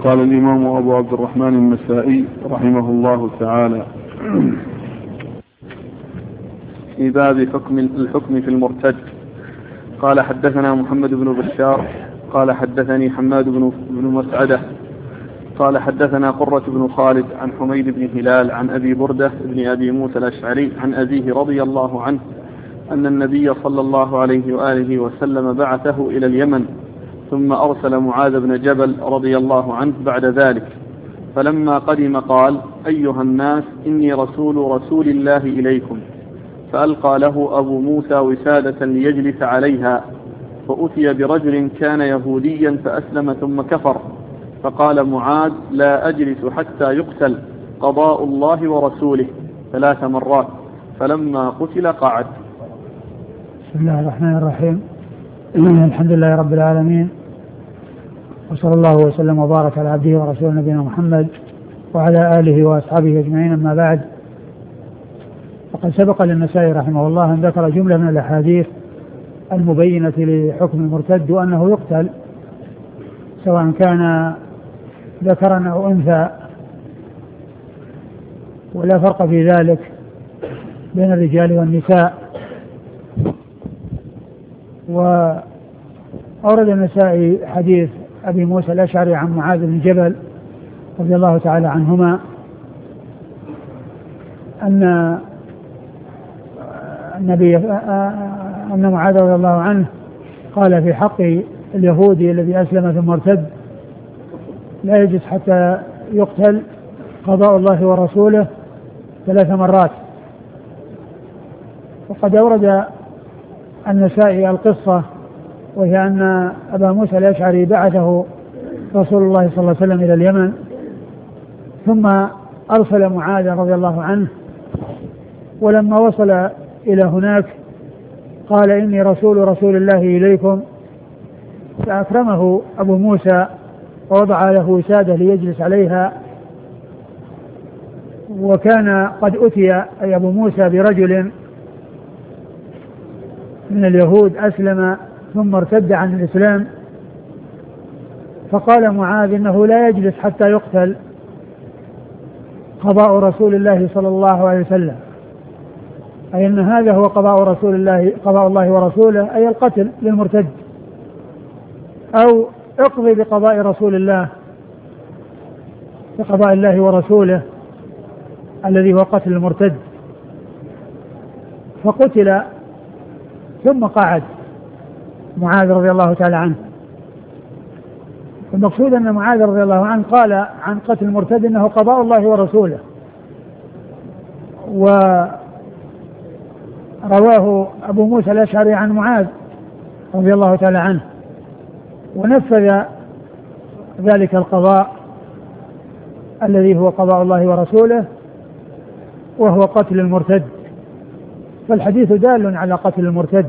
قال الإمام أبو عبد الرحمن النسائي رحمه الله تعالى في باب الحكم في المرتد. قال حدثنا محمد بن بشار قال حدثني حماد بن مسعدة قال حدثنا قرة بن خالد عن حميد بن هلال عن أبي بردة بن أبي موسى الأشعري عن أبيه رضي الله عنه أن النبي صلى الله عليه وآله وسلم بعثه إلى اليمن ثم أرسل معاذ بن جبل رضي الله عنه بعد ذلك، فلما قدم قال: أيها الناس إني رسول الله إليكم. فألقى له أبو موسى وسادة ليجلس عليها، فأتي برجل كان يهوديا فأسلم ثم كفر، فقال معاذ: لا أجلس حتى يقتل، قضاء الله ورسوله 3 مرات، فلما قتل قعد. بسم الله الرحمن الرحيم. الحمد لله رب العالمين، وصلى الله وسلم وبارك على عبده ورسوله نبينا محمد وعلى آله وأصحابه أجمعين، أما بعد. وقد سبق للنسائي رحمه الله أن ذكر جملة من الأحاديث المبينة لحكم المرتد وأنه يقتل سواء كان ذكرا أو أنثى، ولا فرق في ذلك بين الرجال والنساء. وأورد النسائي حديث أبي موسى الأشعري عن معاذ بن جبل رضي الله تعالى عنهما أن معاذ رضي الله عنه قال في حق اليهودي الذي أسلم ثم ارتد: لا يجلس حتى يقتل، قضاء الله ورسوله 3 مرات. وقد أورد النسائي القصة، وهي أن أبا موسى الأشعري بعثه رسول الله صلى الله عليه وسلم إلى اليمن، ثم أرسل معاذ رضي الله عنه، ولما وصل إلى هناك قال: إني رسول الله إليكم. فأكرمه أبو موسى ووضع له وسادة ليجلس عليها، وكان قد أتي أي أبو موسى برجل من اليهود أسلم ثم ارتد عن الإسلام، فقال معاذ: إنه لا يجلس حتى يقتل، قضاء رسول الله صلى الله عليه وسلم، أي أن هذا هو قضاء الله ورسوله، أي القتل للمرتد، أو اقضي بقضاء رسول الله، بقضاء الله ورسوله الذي هو قتل المرتد. فقتل ثم قعد معاذ رضي الله تعالى عنه. المقصود أن معاذ رضي الله عنه قال عن قتل المرتد إنه قضاء الله ورسوله، ورواه أبو موسى الأشعري عن معاذ رضي الله تعالى عنه، ونفذ ذلك القضاء الذي هو قضاء الله ورسوله، وهو قتل المرتد. فالحديث دال على قتل المرتد.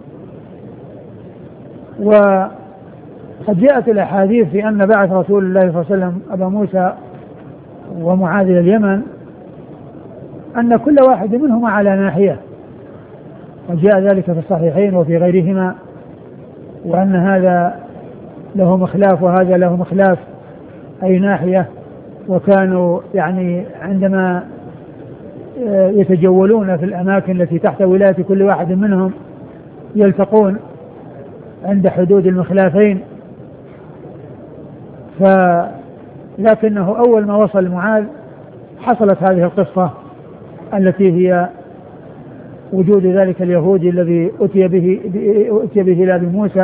وقد جاءت الأحاديث في أن بعث رسول الله صلى الله عليه وسلم أبا موسى ومعاذ إلى اليمن، أن كل واحد منهما على ناحية، وجاء ذلك في الصحيحين وفي غيرهما، وأن هذا له مخلاف وهذا له مخلاف، أي ناحية. وكانوا يعني عندما يتجولون في الأماكن التي تحت ولاية كل واحد منهم يلتقون عند حدود المخلافين. لكنه أول ما وصل معاذ حصلت هذه القصة التي هي وجود ذلك اليهودي الذي أتي به إلى أبي موسى،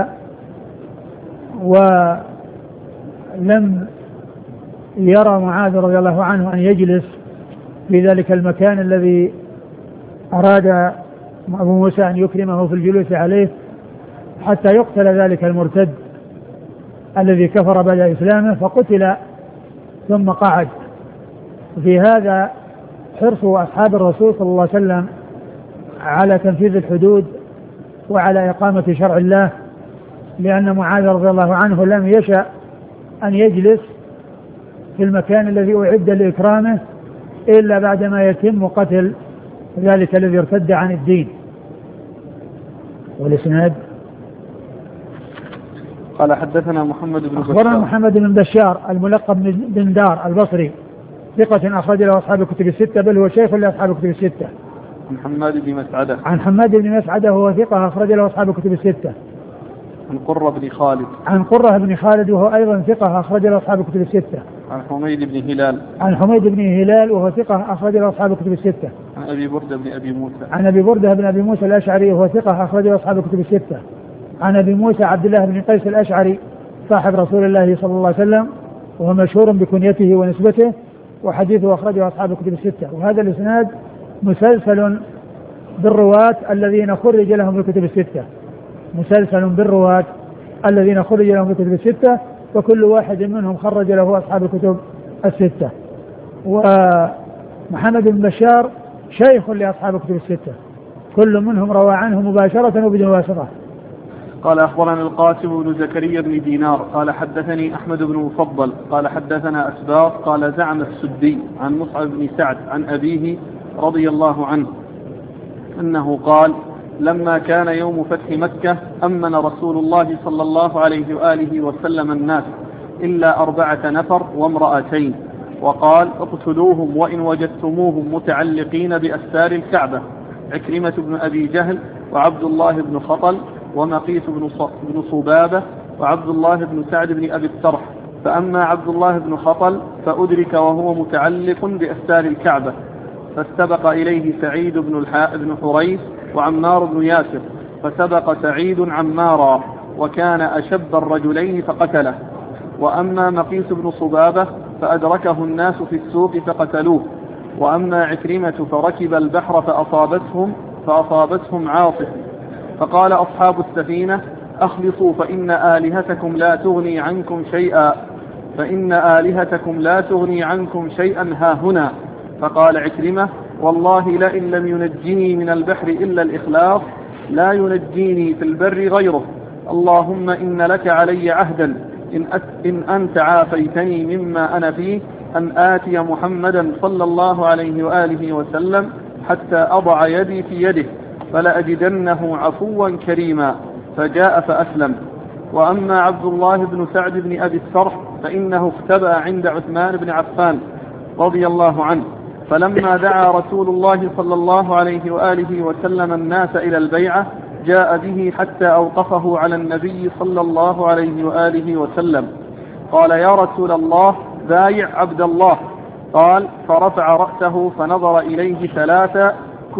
ولم يرى معاذ رضي الله عنه أن يجلس في ذلك المكان الذي أراد أبو موسى أن يكرمه في الجلوس عليه حتى يقتل ذلك المرتد الذي كفر بعد إسلامه، فقتل ثم قعد. في هذا حرص أصحاب الرسول صلى الله عليه وسلم على تنفيذ الحدود وعلى إقامة شرع الله، لأن معاذ رضي الله عنه لم يشأ أن يجلس في المكان الذي أعد لإكرامه إلا بعدما يتم قتل ذلك الذي ارتد عن الدين. والإسناد: قال حدثنا محمد بن بشار. أخبرنا محمد بن بشار الملقب بن دار البصري ثقة أخرج له أصحاب الكتب الستة، بل هو شيخ لأصحاب الكتب الستة. عن حماد بن مسعدة. عن حماد بن مسعدة وهو ثقة أخرج له أصحاب الكتب الستة. عن قرة بن خالد. عن قرة بن خالد وهو أيضا ثقة أخرج له أصحاب الكتب الستة. عن حميد بن هلال. عن حميد بن هلال وهو ثقة أخرج له أصحاب الكتب الستة. عن أبي بردة بن أبي موسى. عن أبي بردة بن أبي موسى الأشعري وهو ثقة أخرج له أصحاب الكتب الستة. عن أبي موسى عبد الله بن قيس الأشعري صاحب رسول الله صلى الله عليه وسلم، وهو مشهور بكنيته ونسبته، وحديثه أخرجه أصحاب الكتب الستة. وهذا الإسناد مسلسل بالرواة الذين خرج لهم الكتب الستة، مسلسل بالرواة الذين خرج لهم الكتب الستة، وكل واحد منهم خرج له أصحاب الكتب الستة. ومحمد بن بشار شيخ لأصحاب الكتب الستة، كل منهم روى عنه مباشرة وبدون واسطة. قال أخبرنا القاسم بن زكريا بن دينار قال حدثني أحمد بن مفضل قال حدثنا أسباط قال زعم السدي عن مصعب بن سعد عن أبيه رضي الله عنه أنه قال: لما كان يوم فتح مكة أمن رسول الله صلى الله عليه وآله وسلم الناس إلا 4 نفر وامرأتين، وقال: اقتلوهم وإن وجدتموهم متعلقين بأستار الكعبة: عكرمة بن أبي جهل وعبد الله بن خطل ومقيس بن صبابة وعبد الله بن سعد بن أبي السرح. فأما عبد الله بن خطل فأدرك وهو متعلق بأستار الكعبة، فاستبق إليه سعيد بن حريث وعمار بن ياسر، فسبق سعيد عمارا وكان أشب الرجلين فقتله. وأما مقيس بن صبابة فأدركه الناس في السوق فقتلوه. وأما عكرمة فركب البحر فأصابتهم عاصف، فقال أصحاب السفينة: أخلصوا فإن آلهتكم لا تغني عنكم شيئا هاهنا. فقال عكرمة: والله لئن لم ينجني من البحر إلا الإخلاص لا ينجيني في البر غيره. اللهم إن لك علي عهدا إن أنت عافيتني مما أنا فيه أن آتي محمدا صلى الله عليه وآله وسلم حتى أضع يدي في يده فلأجدنه عفوا كريما. فجاء فأسلم. وأما عبد الله بن سعد بن أبي السرح فإنه اختبأ عند عثمان بن عفان رضي الله عنه، فلما دعا رسول الله صلى الله عليه وآله وسلم الناس إلى البيعة جاء به حتى أوقفه على النبي صلى الله عليه وآله وسلم. قال: يا رسول الله بايع عبد الله. قال: فرفع رأسه فنظر إليه 3: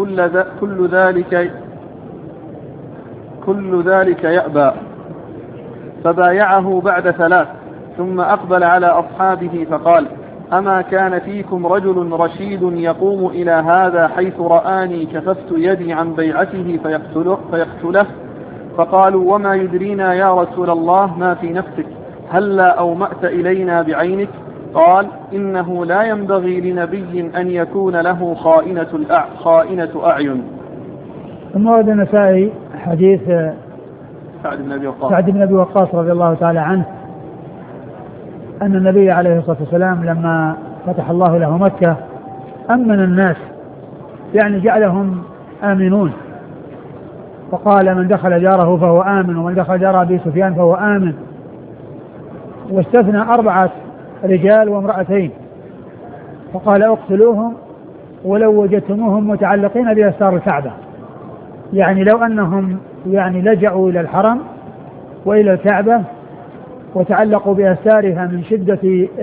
كل ذلك يأبى. فبايعه بعد 3، ثم أقبل على أصحابه فقال: أما كان فيكم رجل رشيد يقوم إلى هذا حيث رآني كففت يدي عن بيعته فيقتله؟ فقالوا: وما يدرينا يا رسول الله ما في نفسك، هلا أومأت إلينا بعينك؟ قال: إنه لا ينبغي لنبي أن يكون له خائنة أعين. ثم ورد النسائي حديث سعد بن أبي وقاص رضي الله تعالى عنه أن النبي عليه الصلاة والسلام لما فتح الله له مكة أمن الناس، يعني جعلهم آمنون، فقال: من دخل جاره فهو آمن، ومن دخل جار أبي سفيان فهو آمن. واستثنى 4 رجال وامرأتين، فقال: اقتلوهم ولو وجدتموهم متعلقين بأستار الكعبة، يعني لو أنهم لجأوا إلى الحرم وإلى الكعبة وتعلقوا بأستارها من شدة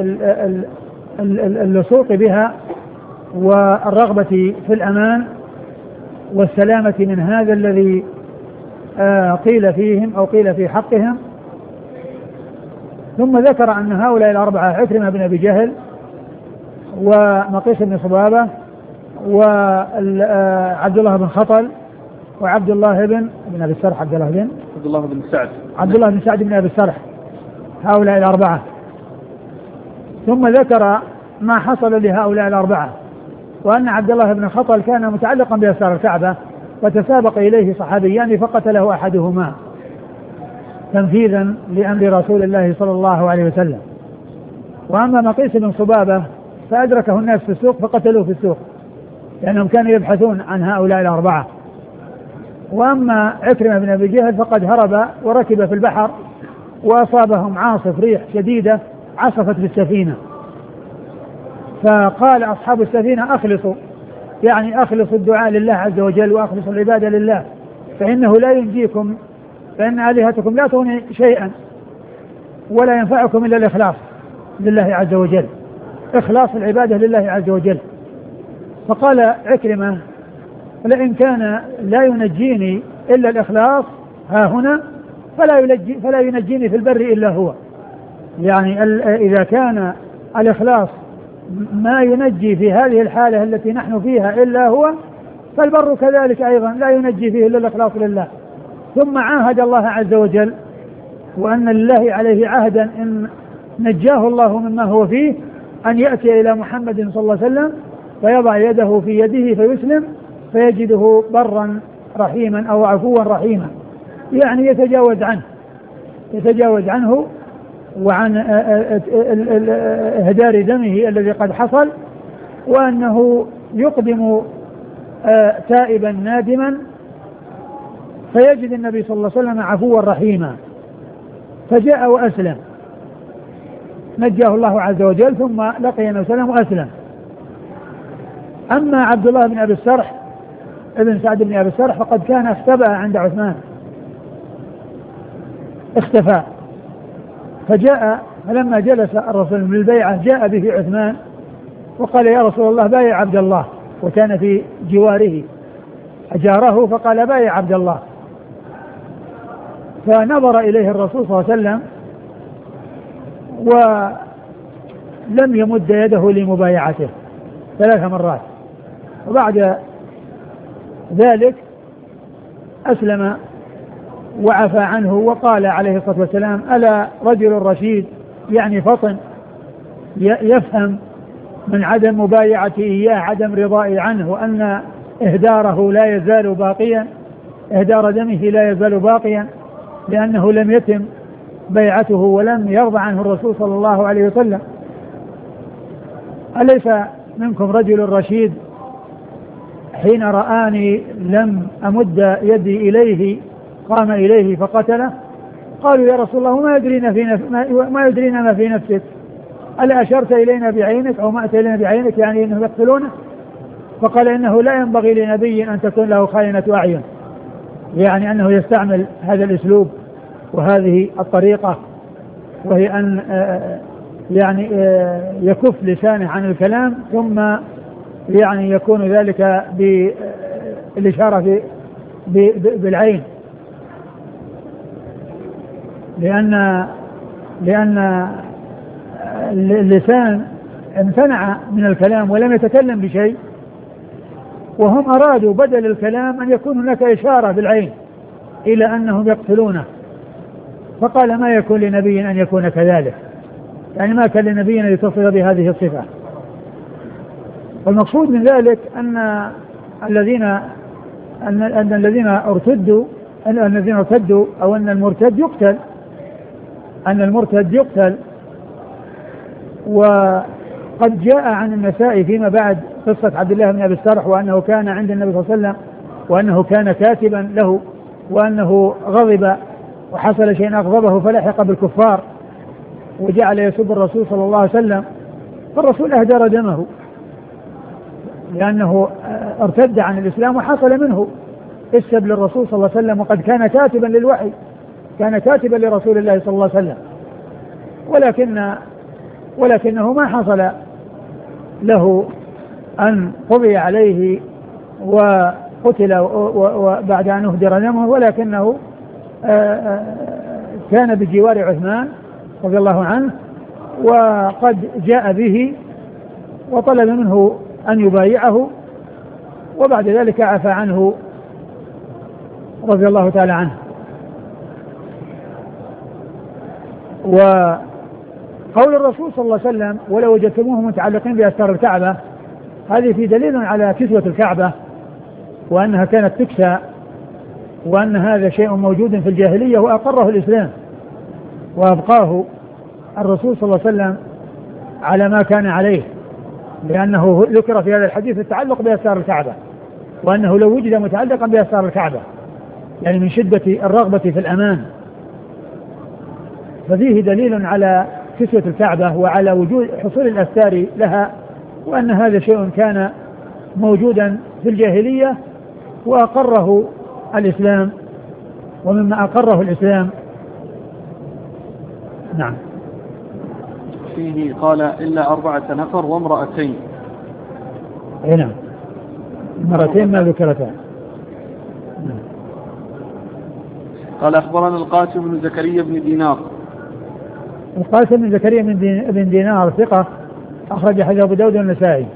اللصوق بها والرغبة في الأمان والسلامة من هذا الذي قيل فيهم أو قيل في حقهم. ثم ذكر أن هؤلاء 4: عكرمة بن أبي جهل ومقيس بن صبابة وعبد الله بن خطل وعبد الله بن أبي السرح عبد الله بن سعد بن أبي السرح، هؤلاء 4. ثم ذكر ما حصل لهؤلاء 4، وأن عبد الله بن خطل كان متعلقا بأستار الكعبة فتسابق إليه صحابيان فقتله أحدهما تنفيذا لأمر رسول الله صلى الله عليه وسلم. وأما مقيس بن صبابة فأدركه الناس في السوق فقتلوه في السوق لأنهم كانوا يبحثون عن هؤلاء 4. وأما عكرمة بن أبي جهل فقد هرب وركب في البحر وأصابهم عاصف ريح شديدة عصفت بالسفينة، فقال أصحاب السفينة أخلصوا، يعني أخلصوا الدعاء لله عز وجل وأخلصوا العبادة لله، فإنه لا ينجيكم، فإن آلهتكم لا تغني شيئا ولا ينفعكم إلا الإخلاص لله عز وجل، إخلاص العبادة لله عز وجل. فقال عكرمة لئن كان لا ينجيني إلا الإخلاص ها هنا فلا ينجيني في البر إلا هو، يعني إذا كان الإخلاص ما ينجي في هذه الحالة التي نحن فيها إلا هو، فالبر كذلك أيضا لا ينجي فيه إلا الإخلاص لله. ثم عاهد الله عز وجل وأن لله عليه عهدا إن نجاه الله مما هو فيه أن يأتي إلى محمد صلى الله عليه وسلم فيضع يده في يده فيسلم فيجده برا رحيما أو عفوا رحيما، يعني يتجاوز عنه وعن إهدار دمه الذي قد حصل، وأنه يقدم تائبا نادما فيجد النبي صلى الله عليه وسلم عفوا رحيما، فجاء وأسلم، نجاه الله عز وجل ثم لقي النبي صلى الله عليه وسلم وأسلم. أما عبد الله بن أبي السرح ابن سعد بن أبي السرح فقد كان اختبأ عند عثمان، اختفى، فجاء فلما جلس الرسول بالبيعة جاء به عثمان وقال يا رسول الله بايع عبد الله، وكان في جواره أجاره فقال بايع عبد الله، فنظر إليه الرسول صلى الله عليه وسلم ولم يمد يده لمبايعته 3 مرات، وبعد ذلك أسلم وعفى عنه وقال عليه الصلاة والسلام ألا رجل رشيد، يعني فطن يفهم من عدم مبايعته إياه عدم رضائي عنه، وأن إهداره لا يزال باقيا، إهدار دمه لا يزال باقيا لأنه لم يتم بيعته ولم يرضى عنه الرسول صلى الله عليه وسلم. أليس منكم رجل رشيد حين رآني لم أمد يدي إليه قام إليه فقتله؟ قالوا يا رسول الله ما يدرينا ما في نفسك، ألا أشرت إلينا بعينك أو ما أتى إلينا بعينك يعني أنهم يقتلونه؟ فقال إنه لا ينبغي لنبي أن تكون له خائنة أعين، يعني أنه يستعمل هذا الأسلوب وهذه الطريقة، وهي أن يعني يكف لسانه عن الكلام ثم يعني يكون ذلك بالإشارة بالعين، لأن اللسان امتنع من الكلام ولم يتكلم بشيء، وهم أرادوا بدل الكلام أن يكون هناك إشارة بالعين إلى أنهم يقتلونه، فقال ما يكون لنبي أن يكون كذلك، يعني ما كان لنبي أن يتصف بهذه الصفة. والمقصود من ذلك أن الذين ارتدوا أو أن المرتد يقتل، وقد جاء عن النسائي فيما بعد قصة عبد الله بن أبي السرح وأنه كان عند النبي صلى الله عليه وسلم وأنه كان كاتبا له وأنه غضب وحصل شيء أغضبه فلحق بالكفار وجعل يسب الرسول صلى الله عليه وسلم، فالرسول أهدر دمه لأنه ارتد عن الإسلام وحصل منه السب للرسول صلى الله عليه وسلم، وقد كان كاتبا للوحي، كان كاتبا لرسول الله صلى الله عليه وسلم، ولكنه ما حصل له أن قضي عليه وقتل وبعد أن أهدر دمه، ولكنه كان بجوار عثمان رضي الله عنه وقد جاء به وطلب منه أن يبايعه، وبعد ذلك عفى عنه رضي الله تعالى عنه. وقول الرسول صلى الله عليه وسلم ولو وجدتموه متعلقين بأستار الكعبة، هذه في دليل على كسوة الكعبة وأنها كانت تكسى، وأن هذا شيء موجود في الجاهلية وأقره الإسلام وأبقاه الرسول صلى الله عليه وسلم على ما كان عليه، لأنه ذكر في هذا الحديث التعلق بأستار الكعبة، وأنه لو وجد متعلقا بأستار الكعبة يعني من شدة الرغبة في الأمان ففيه دليل على كسوة الكعبة وعلى وجود حصول الأستار لها، وأن هذا شيء كان موجودا في الجاهلية وأقره الإسلام، ومما أقره الإسلام. نعم. فيه قال إلا 4 نفر وامرأتين. نعم، مرتين ما ذكرتها. قال أخبرنا القاسم بن زكريا بن دينار. القاسم بن زكريا بن دينار ثقة، أخرج حديث أبو داود والنسائي.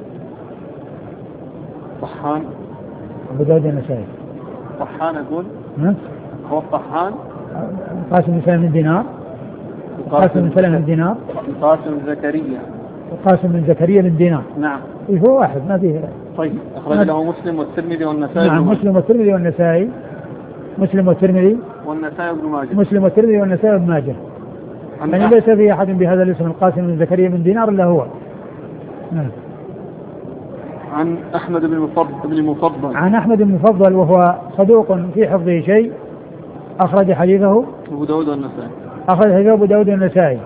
طحان. أبو داود والنسائي. طحان أقول. هو الطحان. القاسم بن سلمة بن دينار. القاسم بن سلمة بن دينار. القاسم بن زكريا. القاسم بن زكريا بن دينار. نعم. هو واحد ما فيه. طيب أخرج له مسلم والترمذي والنسائي. نعم، مسلم والترمذي والنسائي. مسلم والترمذي والنسائي بن ماجه. مسلم والترمذي والنسائي بن ماجه. يعني ليس في أحد بهذا الاسم القاسم بن زكريا بن دينار إلا هو. نعم. عن أحمد بن مفضل. عن أحمد بن مفضل وهو صدوق في حفظه شيء، أخرج حديثه أبو داود والنسائي. أخرج حديثه أبو داود والنسائي.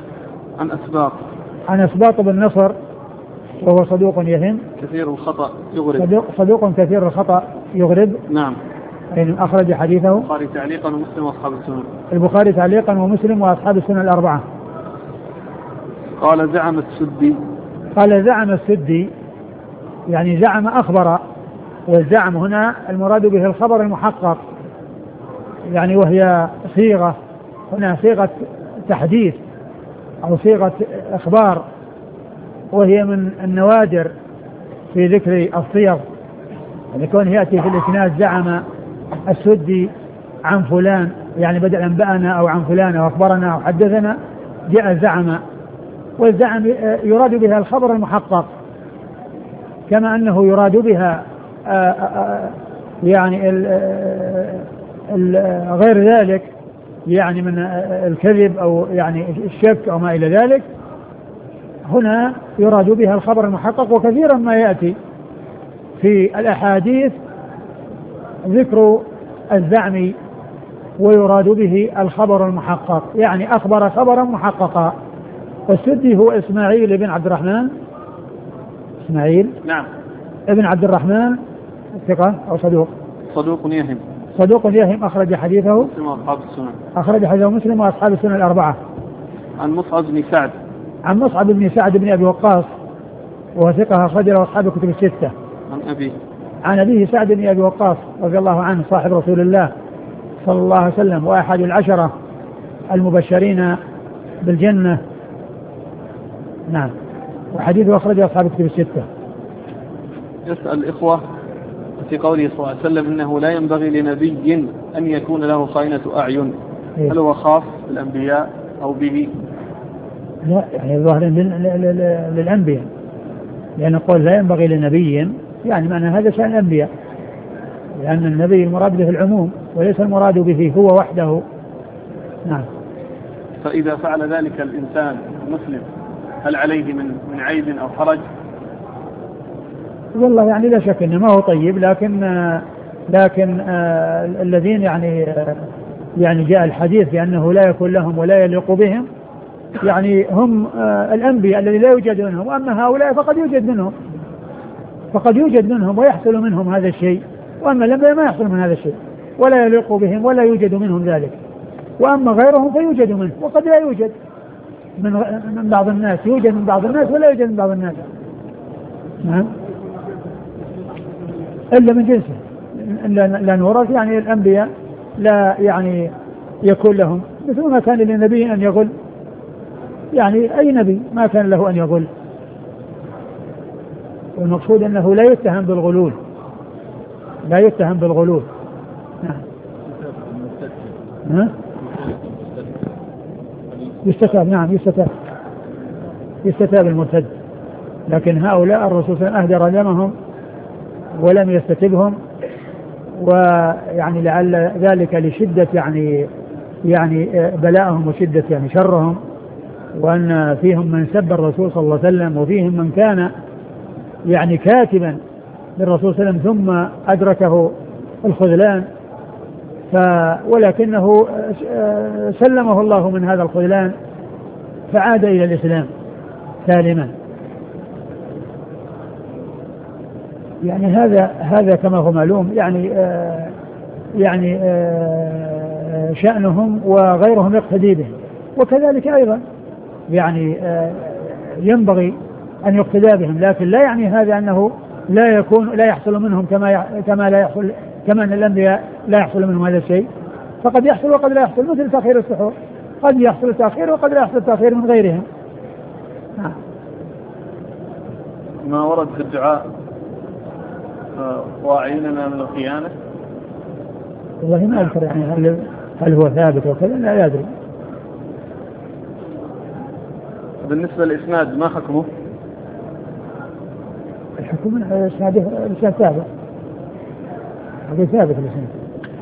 عن أسباط بن نصر وهو صدوق يهم كثير الخطأ يغرب. صدوق كثير الخطأ يغرب. نعم. يعني أخرج حديثه البخاري تعليقا ومسلم وأصحاب السنن. البخاري تعليقا ومسلم وأصحاب السنن الأربعة. قال زعم السدي. قال زعم السدي يعني زعم أخبر، والزعم هنا المراد به الخبر المحقق، يعني وهي صيغة، هنا صيغة تحديث أو صيغة إخبار، وهي من النوادر في ذكر الصيغ، يعني كون يأتي في الإسناد زعم السدي عن فلان، يعني بدل أنبأنا أو عن فلان أو أخبرنا أو حدثنا، جاء زعم، والزعم يراد بها الخبر المحقق، كما أنه يراد بها يعني غير ذلك، يعني من الكذب أو يعني الشك أو ما إلى ذلك. هنا يراد بها الخبر المحقق، وكثيرا ما يأتي في الأحاديث ذكر الزعم ويراد به الخبر المحقق، يعني أخبر خبرا محققا. والسدي هو إسماعيل بن عبد الرحمن، إسماعيل نعم ابن عبد الرحمن، ثقة أو صدوق؟ صدوق يهم أخرج حديثه مسلم وأصحاب السنن. أخرج حديثه مسلم وأصحاب السنن الأربعة. عن مصعب بن سعد. عن مصعب بن سعد بن أبي وقاص وهو ثقة أخرج له أصحاب الكتب الستة. عن أبيه سعد بن أبي وقاص رضي الله عنه صاحب رسول الله صلى الله عليه وسلم وأحد العشرة المبشرين بالجنة. نعم. وحديثه أخرجه أصحاب الكتب الستة. يسأل الإخوة في قوله صلى الله عليه وسلم إنه لا ينبغي لنبي أن يكون له خائنة أعين، هل هو خاص بالأنبياء أو به؟ لا، يعني الظاهر للأنبياء، لأن نقول لا ينبغي لنبي يعني معنى هذا شأن الأنبياء، لأن النبي المراد به العموم وليس المراد به هو وحده. نعم. فإذا فعل ذلك الإنسان المسلم هل عليه من عيب أو حرج؟ والله يعني لا شك إنه ما هو طيب، لكن الذين يعني جاء الحديث بأنه لا يكون لهم ولا يليق بهم، يعني هم الأنبياء الذين لا يوجد منهم، وأما هؤلاء فقد يوجد منهم ويحصل منهم هذا الشيء، وأما الأنبياء ما يحصل من هذا الشيء ولا يليق بهم ولا يوجد منهم ذلك، وأما غيرهم فيوجد منه وقد لا يوجد من بعض الناس، يوجد من بعض الناس ولا يوجد من بعض الناس. نعم. إلا من جنسه، لا نورث، يعني الأنبياء لا يعني يكون لهم مثل ما كان للنبي أن يغل، يعني أي نبي ما كان له أن يغل، والمقصود أنه لا يتهم بالغلول، لا يتهم بالغلول. نعم. يستتاب، نعم يستتاب المرتد، لكن هؤلاء الرسول صلى الله عليه وسلم أهدر دمهم ولم يستتبهم، ويعني لعل ذلك لشدة يعني بلاءهم وشدة يعني شرهم، وأن فيهم من سب الرسول صلى الله عليه وسلم، وفيهم من كان يعني كاتبا للرسول صلى الله عليه وسلم ثم أدركه الخذلان، ولكنه سلمه الله من هذا الخذلان فعاد إلى الإسلام سالما. يعني هذا كما هو معلوم يعني شأنهم وغيرهم يقتدي بهم، وكذلك أيضا يعني ينبغي أن يقتدى بهم، لكن لا يعني هذا أنه لا يحصل منهم كما أن الأنبياء لا يحصل منهم هذا الشيء، فقد يحصل وقد لا يحصل، مثل تأخير السحور، قد يحصل التأخير وقد لا يحصل التأخير من غيرهم. ما ورد في الدعاء واعيننا من الخيانة؟ والله ما أذكر يعني هل هو ثابت وكذا، لا أدري. بالنسبة للإسناد ما حكمه؟ الحكم الإسناد ثابت، هذا ثابت الإسناد،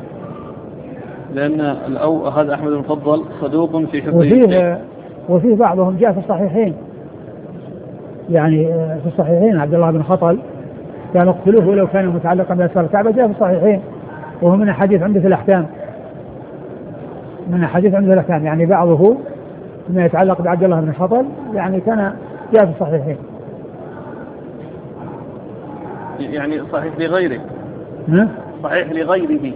لأن هذا أحمد المفضل صدوق في حفظه، وفيه بعضهم جاء في الصحيحين، يعني في الصحيحين عبد الله بن خطل كان اقتلوه ولو كان متعلقا بأسفل الكعبة، جاء في الصحيحين وهو من أحاديث عمدة الأحكام، يعني بعضه ما يتعلق بعبد الله بن خطل يعني كان جاء في الصحيحين. يعني صحيح لغيره؟ صحيح لغيره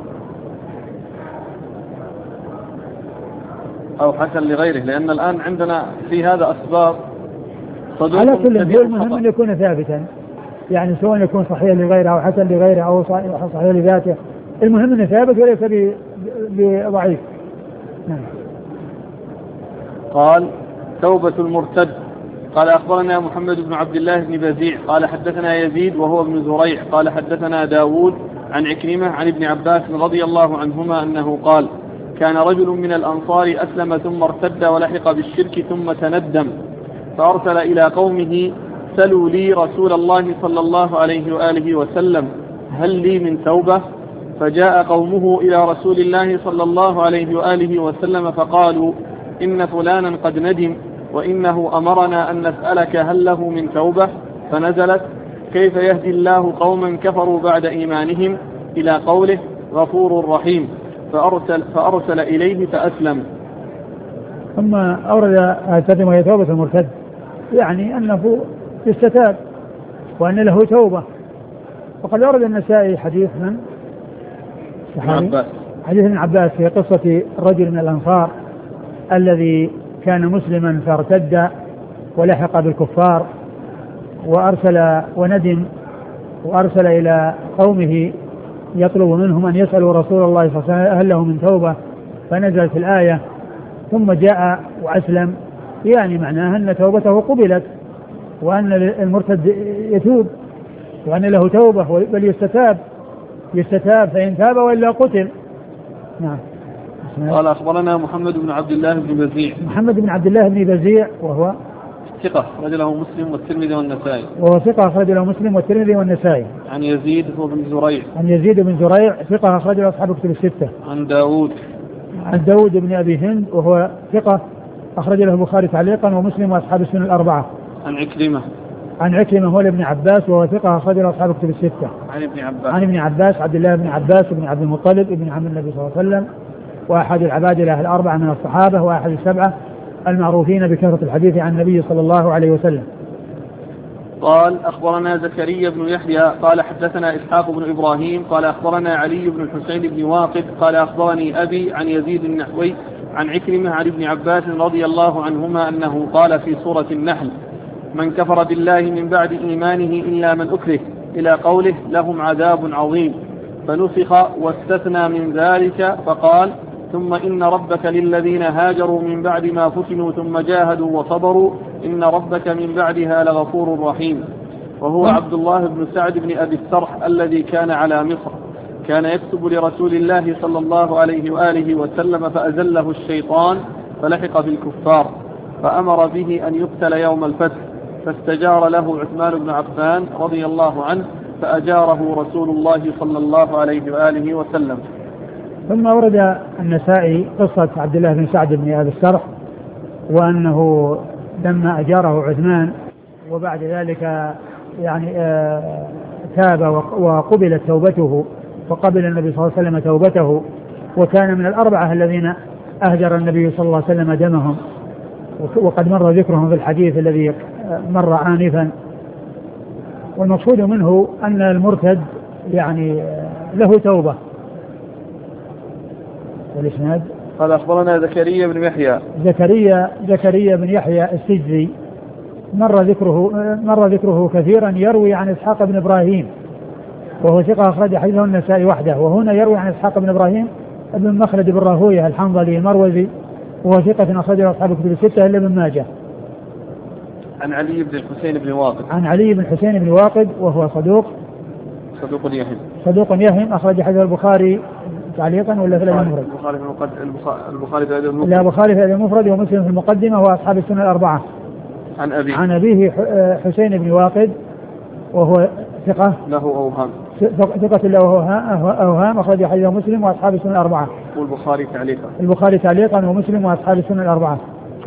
أو حسن لغيره، لأن الآن عندنا في هذا أسباب صدوق. على كل المهم أن يكون ثابتا، يعني سواء يكون صحيح لغيره أو حسن لغيره أو صحيح لذاته، المهم أنه ثابت وليس بضعيف. قال توبة المرتد. قال أخبرنا محمد بن عبد الله بن بزيع قال حدثنا يزيد وهو ابن زريع قال حدثنا داود عن عكرمة عن ابن عباس رضي الله عنهما أنه قال كان رجل من الأنصار أسلم ثم ارتد ولحق بالشرك ثم تندم، فأرسل إلى قومه سلوا لي رسول الله صلى الله عليه وآله وسلم هل لي من توبة؟ فجاء قومه إلى رسول الله صلى الله عليه وآله وسلم فقالوا إن فلانا قد ندم وإنه أمرنا أن نسألك هل له من توبة؟ فنزلت كيف يهدي الله قوما كفروا بعد إيمانهم إلى قوله غفور رحيم، فأرسل إليه فأسلم. ثم أورد ترجمة توبة المرتد، يعني أنه يستتاب وأن له توبة. وقد أورد النسائي حديث ابن عباس في قصة رجل من الأنصار الذي كان مسلما فارتد ولحق بالكفار وأرسل وندم وأرسل إلى قومه يطلب منهم أن يسألوا رسول الله صلى الله عليه وسلم هل له من توبة، فنزلت الآية ثم جاء وأسلم، يعني معناها أن توبته قبلت وأن المرتد يتوب وأن له توبة، بل يستتاب فإن تاب وإلا قتل. نعم. قال أخبرنا محمد بن عبد الله بن بزيع. محمد بن عبد الله بن بزيع وهو ثقة أخرج له مسلم والترمذي والنسائي. وهو ثقة أخرج له مسلم والترمذي والنسائي. عن يزيد بن زريع. عن يزيد بن زريع ثقة أخرج له أصحاب الكتب الستة. عن داود بن أبي هند وهو ثقة أخرج له البخاري تعليقا ومسلم وأصحاب السنن الأربعة. عن عكرمة هو ابن عباس وهو ثقة أخرج له أصحاب الكتب الستة. عن ابن عباس عبد الله بن عباس بن عبد المطلب ابن عم النبي صلى الله عليه وسلم وأحد العبادلة الأربعة من الصحابة وأحد السبعة المعروفين بكثرة الحديث عن النبي صلى الله عليه وسلم. قال أخبرنا زكريا بن يحيى قال حدثنا إسحاق بن إبراهيم قال أخبرنا علي بن الحسين بن واقد قال أخبرني أبي عن يزيد النحوي عن عكرمة عن ابن عباس رضي الله عنهما أنه قال في سورة النحل من كفر بالله من بعد إيمانه إلا من أكره إلى قوله لهم عذاب عظيم، فنسخ واستثنى من ذلك فقال ثم إن ربك للذين هاجروا من بعد ما فتنوا ثم جاهدوا وصبروا إن ربك من بعدها لغفور رحيم. وهو عبد الله بن سعد بن أبي السرح الذي كان على مصر، كان يكتب لرسول الله صلى الله عليه وآله وسلم فأزله الشيطان فلحق بالكفار فأمر به أن يقتل يوم الفتح، فاستجار له عثمان بن عفان رضي الله عنه فأجاره رسول الله صلى الله عليه وآله وسلم. ثم ورد النسائي قصة عبد الله بن سعد بن أبي السرح وأنه لما أجاره عثمان وبعد ذلك يعني تاب وقبلت توبته وقبل النبي صلى الله عليه وسلم توبته وكان من الأربعة الذين أهدر النبي صلى الله عليه وسلم دمهم، وقد مر ذكرهم في الحديث الذي مر آنفا. والمقصود منه أن المرتد يعني له توبة. والإسناد قال أخبرنا زكريا بن يحيى. زكريا بن يحيى السجزي مر ذكره كثيرا، يروي عن إسحاق بن إبراهيم وهو ثقة أخرج حديثه النسائي وحده، وهنا يروي عن إسحاق بن إبراهيم ابن مخلد بن راهويه الحنظلي المروزي وهو ثقة أخرجه أصحاب الكتب الستة إلا ابن ماجه. عن علي بن الحسين بن واقد وهو صدوق يهم أخرج حديث البخاري تعليقا ولا في المفرد؟ البخاري في المفرد. لا، البخاري في المفرد ومسلم في المقدمة وأصحاب السنة الأربعة. عن أبيه حسين بن واقد وهو ثقة له أوهام أخرج حديث مسلم وأصحاب السنة الأربعة. البخاري تعليقا ومسلم وأصحاب السنة الأربعة.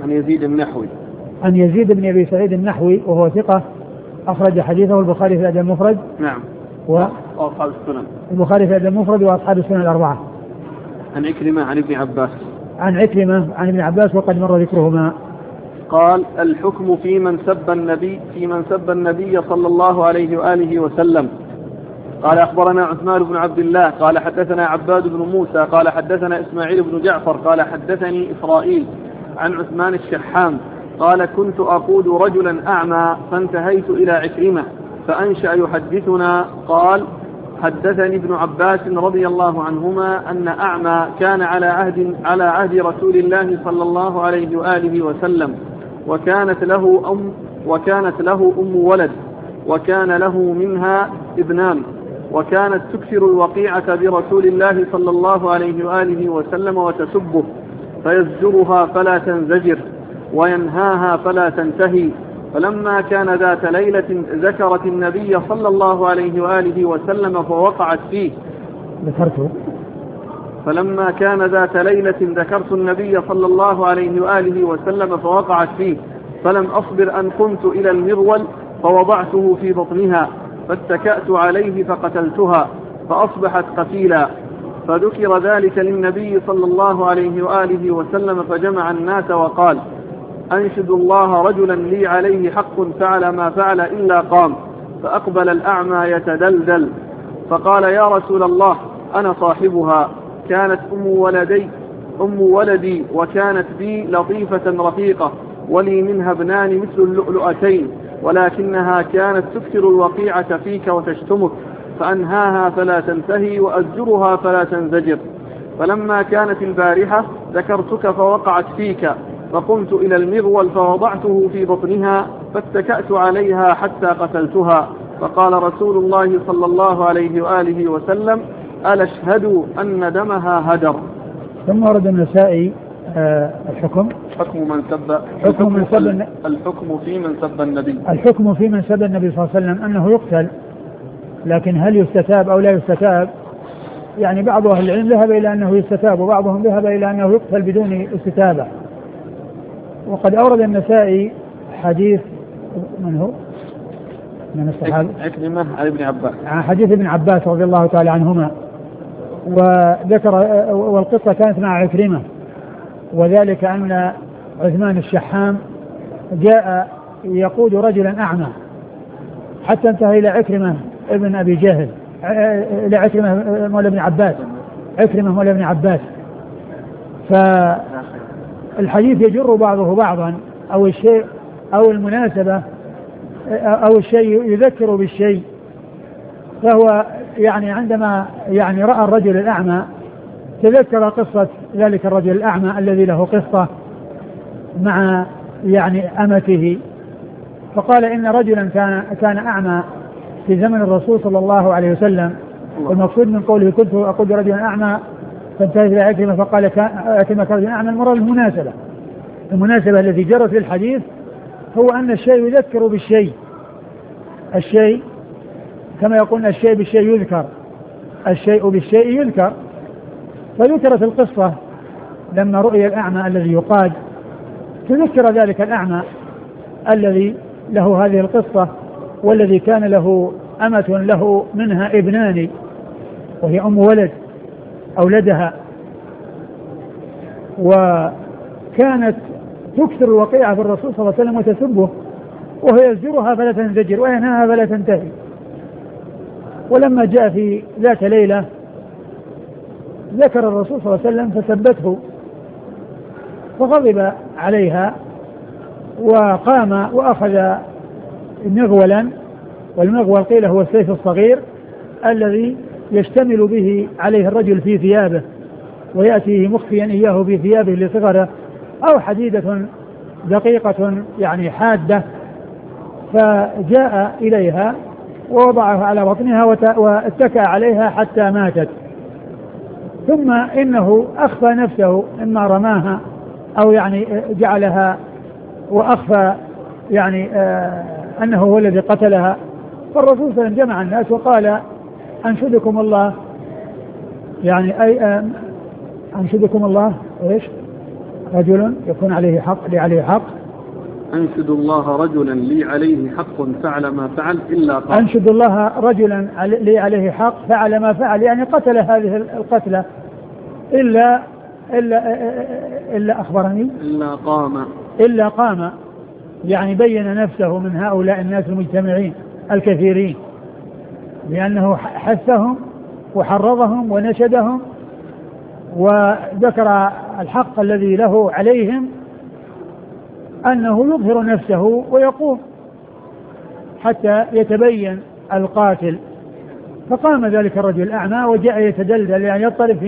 عن يزيد بن أبي سعيد النحوي وهو ثقة أخرج حديثه البخاري في الأدب المفرد. نعم. وأصحاب السنن. البخاري في الأدب المفرد وأصحاب السنن الأربعة. عن عكرمة عن ابن عباس وقد مر ذكرهما. قال: الحكم في من سب النبي صلى الله عليه وآله وسلم. قال: أخبرنا عثمان بن عبد الله قال حدثنا عباد بن موسى قال حدثنا إسماعيل بن جعفر قال حدثني إسرائيل عن عثمان الشحام قال: كنت أقود رجلا أعمى فانتهيت إلى عكرمة فأنشأ يحدثنا قال: حدثني ابن عباس رضي الله عنهما أن أعمى كان على عهد رسول الله صلى الله عليه وآله وسلم، وكانت له أم ولد، وكان له منها ابنان، وكانت تكثر الوقيعة برسول الله صلى الله عليه وآله وسلم وتسبه، فيزجرها فلا تنزجر وينهاها فلا تنتهي. فلما كان ذات ليلة ذكرت النبي صلى الله عليه وآله وسلم فوقعت فيه. فلما كان ذات ليلة ذكرت النبي صلى الله عليه وآله وسلم فوقعت فيه، فلم أصبر أن قمت إلى المغول فوضعته في بطنها فاتكأت عليه فقتلتها فأصبحت قتيلا. فذكر ذلك للنبي صلى الله عليه وآله وسلم فجمع الناس وقال: أنشد الله رجلا لي عليه حق فعل ما فعل إلا قام. فأقبل الأعمى يتدلدل فقال: يا رسول الله، أنا صاحبها، كانت أم ولدي وكانت بي لطيفة رقيقة، ولي منها ابنان مثل اللؤلؤتين، ولكنها كانت تكثر الوقيعة فيك وتشتمك، فأنهاها فلا تنتهي وأزجرها فلا تنزجر. فلما كانت البارحة ذكرتك فوقعت فيك، فقمت إلى المغول فوضعته في بطنها فاتكأت عليها حتى قتلتها. فقال رسول الله صلى الله عليه وآله وسلم: ألا اشهدوا أن دمها هدر. ثم ورد النسائي الحكم في من سب النبي. الحكم في من سب النبي صلى الله عليه وسلم أنه يقتل، لكن هل يستتاب أو لا يستتاب؟ يعني بعض أهل العلم ذهب إلى أنه يستتاب، وبعضهم ذهب إلى أنه يقتل بدون استتابة. وقد أورد النسائي حديث من الصحابة عكرمة عن ابن عباس، حديث ابن عباس رضي الله تعالى عنهما، وذكر والقصة كانت مع عكرمة، وذلك أن عثمان الشحام جاء يقود رجلا أعمى حتى انتهى إلى عكرمة ابن أبي جهل، إلى عكرمة مولى ابن عباس، فالحديث يجر بعضه بعضا، أو الشيء أو المناسبة أو الشيء يذكر بالشيء. فهو يعني عندما يعني رأى الرجل الأعمى تذكر قصة ذلك الرجل الأعمى الذي له قصة مع يعني أمته، فقال إن رجلا كان أعمى في زمن الرسول صلى الله عليه وسلم. والمقصود من قوله كنت أقول رجلا أعمى فانتهى إلى عكرمة فقال عكرمة كرجل أعمى، المراد المناسبة التي جرت في الحديث هو أن الشيء يذكر بالشيء، الشيء كما يقول الشيء بالشيء يذكر، الشيء بالشيء يذكر. فذكرت القصة لما رؤي الأعمى الذي يقاد، تذكر ذلك الأعمى الذي له هذه القصة، والذي كان له أمة له منها ابنان، وهي أم ولد أولدها، وكانت تكثر الوقيعة بالرسول صلى الله عليه وسلم وتسبه، وهو يزجرها فلا تنزجر وينهاها فلا تنتهي. ولما جاء في ذات ليلة ذكر الرسول صلى الله عليه وسلم فسبته، فغضب عليها وقام وأخذ مغولا، والمغول قيل هو السيف الصغير الذي يشتمل به عليه الرجل في ثيابه ويأتيه مخفيا إياه في ثيابه لصغره، أو حديدة دقيقة يعني حادة، فجاء إليها ووضعه على بطنها واتكأ عليها حتى ماتت. ثم إنه أخفى نفسه، إما رماها أو يعني جعلها وأخفى يعني أنه هو الذي قتلها. فالرسول صلى الله عليه وسلم جمع الناس وقال أنشدكم الله، يعني أي أنشدكم الله إيش؟ رجل يكون عليه حق لي عليه حق، أنشد الله رجلا لي عليه حق فعل ما فعل إلا قال. أنشد الله رجلا لي عليه حق فعل ما فعل، يعني قتل هذه القتلة إلا أخبرني إلا قام، يعني بين نفسه من هؤلاء الناس المجتمعين الكثيرين، لأنه حثهم وحرضهم ونشدهم وذكر الحق الذي له عليهم، أنه يظهر نفسه ويقوم حتى يتبين القاتل. فقام ذلك الرجل الأعمى وجاء يتدلدل، يعني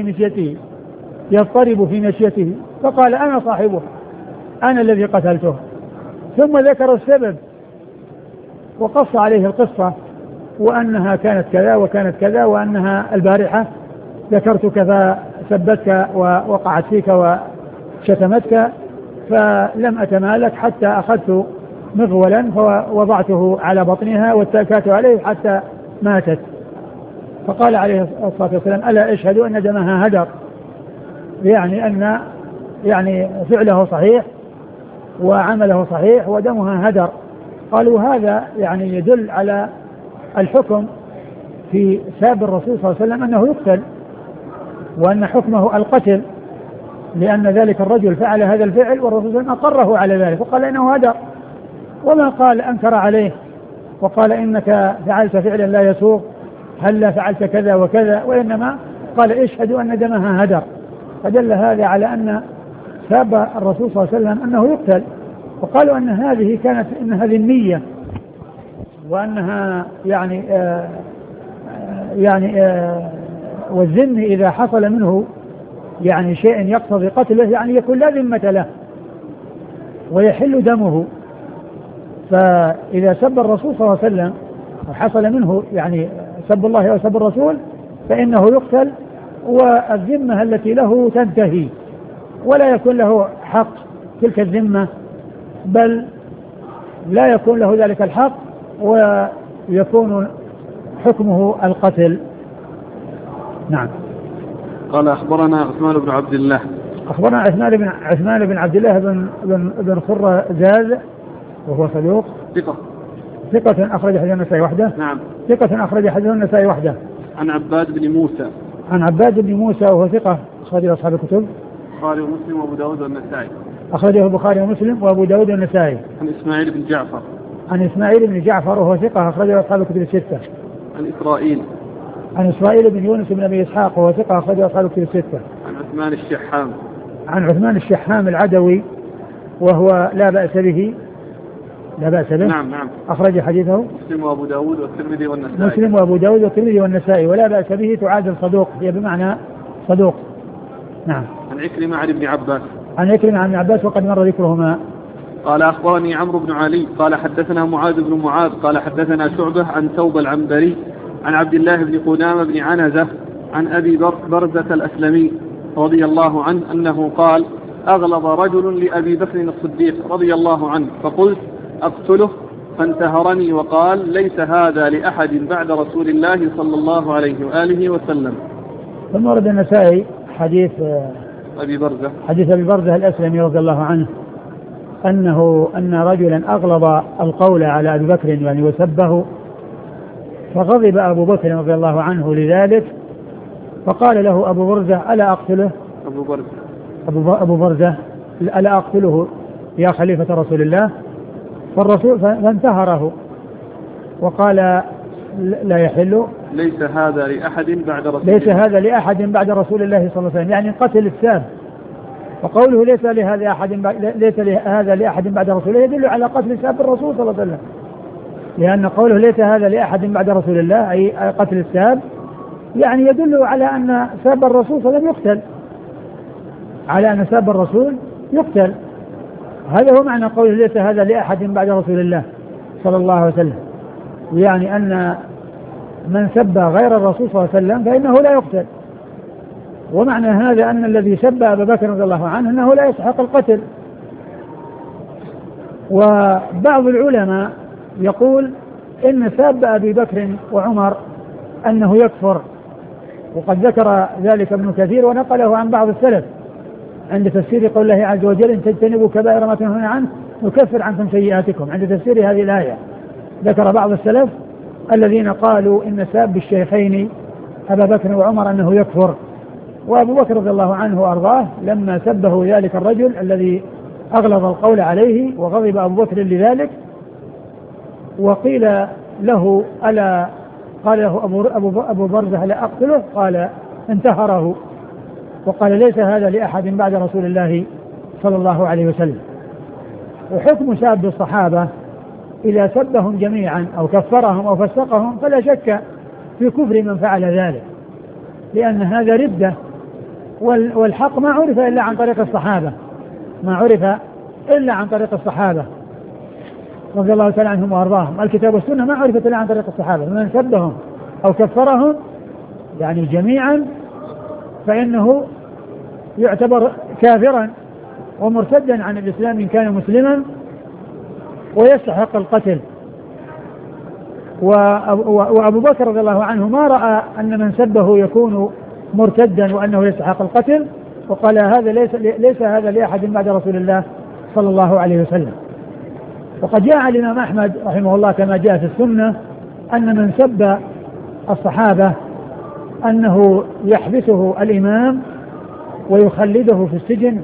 يضطرب في مشيته، فقال أنا صاحبه، أنا الذي قتلته. ثم ذكر السبب وقص عليه القصة، وأنها كانت كذا وكانت كذا، وأنها البارحة ذكرتك فسبتك ووقعت فيك وشتمتك، فلم أتمالك حتى أخذت مغولا فوضعته على بطنها واتكأت عليه حتى ماتت. فقال عليه الصلاة والسلام ألا أشهد أن دمها هدر، يعني أن يعني فعله صحيح وعمله صحيح ودمها هدر. قالوا هذا يعني يدل على الحكم في ساب الرسول صلى الله عليه وسلم أنه يقتل، وأن حكمه القتل، لأن ذلك الرجل فعل هذا الفعل والرسول صلى الله عليه وسلم أقره على ذلك وقال إنه هدر، وما قال أنكر عليه وقال إنك فعلت فعلا لا يسوغ، هل فعلت كذا وكذا، وإنما قال اشهد أن دمها هدر. فدل هذا على أن ساب الرسول صلى الله عليه وسلم أنه يقتل. وقالوا أن هذه كانت إنها ذمية، وأنها والذم إذا حصل منه يعني شيء يقتضي قتله يعني يكون لا ذمة له ويحل دمه. فإذا سب الرسول صلى الله عليه وسلم وحصل منه يعني سب الله وسب الرسول فإنه يقتل، والذمة التي له تنتهي ولا يكون له حق تلك الذمة، بل لا يكون له ذلك الحق ويكون حكمه القتل. نعم. قال أخبرنا عثمان بن عبد الله. أخبرنا عثمان بن عبد الله بن خرزاز وهو صدوق ثقة أخرج حديث النسائي وحده. نعم. ثقة أخرج حديث النسائي وحده. عن عباد بن موسى وهو ثقة أخرج أصحاب الكتب البخاري ومسلم وأبو داود والنسائي. أخرجه البخاري ومسلم وأبو داود والنسائي. عن إسماعيل بن جعفر وهو ثقة أخرجه أصحاب الكتب الستة. عن إسرائيل بن يونس بن أبي إسحاق وهو ثقة أخرجه أصحاب الكتب الستة. عن عثمان الشحام العدوي وهو لا بأس به. نعم. أخرج حديثه مسلم وأبو داود والترمذي والنسائي ولا بأس به تعادل صدوق، هي بمعنى صدوق. نعم. عن عكرمة عن ابن عباس وقد مر ذكرهما. قال أخبرني عمرو بن علي قال حدثنا معاذ بن معاذ قال حدثنا شعبة عن ثوب العنبري عن عبد الله بن قدامة بن عنزة عن أبي برزة الأسلمي رضي الله عنه أنه قال أغلظ رجل لأبي بكر الصديق رضي الله عنه فقلت أقتله، فانتهرني وقال ليس هذا لأحد بعد رسول الله صلى الله عليه وآله وسلم. ثم ورد النسائي حديث أبي برزة الأسلمي رضي الله عنه أن رجلا أغلظ القول على أبي بكر يعني وسبه، فغضب أبو بكر رضي الله عنه لذلك، فقال له أبو برزة ألا أقتله؟ أبو برزة ألا أقتله يا خليفة رسول الله؟ فالرسول فانتهره وقال لا يحل، ليس هذا لأحد بعد رسول ليس الله، هذا لأحد بعد رسول الله صلى الله عليه وسلم، يعني قتل الساب. وقوله ليس هذا لأحد بعد رسول الله يدل على قتل ساب الرسول صلى الله عليه وسلم، لأن قوله ليس هذا لأحد بعد رسول الله أي قتل الساب يعني يدل على أن ساب الرسول صلى الله عليه وسلم يقتل، على أن ساب الرسول يقتل. هذا هو معنى قوله ليس هذا لأحد بعد رسول الله صلى الله عليه وسلم، يعني أن من سب غير الرسول صلى الله عليه وسلم فإنه لا يقتل. ومعنى هذا أن الذي سب أبا بكر رضي الله عنه أنه لا يستحق القتل. وبعض العلماء يقول إن سب أبي بكر وعمر أنه يكفر، وقد ذكر ذلك ابن كثير ونقله عن بعض السلف عند تفسير قول الله عز وجل إن تجتنبوا كبائر ما تنهون عنه نكفر عنكم سيئاتكم. عند تفسير هذه الآية ذكر بعض السلف الذين قالوا إن ساب الشيخين أبا بكر وعمر أنه يكفر. وأبو بكر رضي الله عنه وأرضاه لما سبه ذلك الرجل الذي أغلظ القول عليه وغضب أبو بكر لذلك، وقيل له ألا قال له أبو برزة لا أقتله؟ قال انتهره وقال ليس هذا لأحد بعد رسول الله صلى الله عليه وسلم. وحكم ساب الصحابة إذا سبهم جميعا أو كفرهم أو فسقهم فلا شك في كفر من فعل ذلك، لأن هذا ردة، والحق ما عرف إلا عن طريق الصحابة، ما عرف إلا عن طريق الصحابة رضي الله تعالى عنهم وأرضاهم. الكتاب والسنة ما عرفت إلا عن طريق الصحابة، من سبهم أو كفرهم يعني جميعا فإنه يعتبر كافرا ومرتدا عن الإسلام إن كان مسلما ويستحق القتل. وأبو بكر رضي الله عنه ما رأى أن من سبه يكون مرتدا وأنه يستحق القتل، وقال هذا ليس هذا لأحد بعد رسول الله صلى الله عليه وسلم. وقد جاء الإمام أحمد رحمه الله كما جاء في السنة أن من سب الصحابة أنه يحبسه الإمام ويخلده في السجن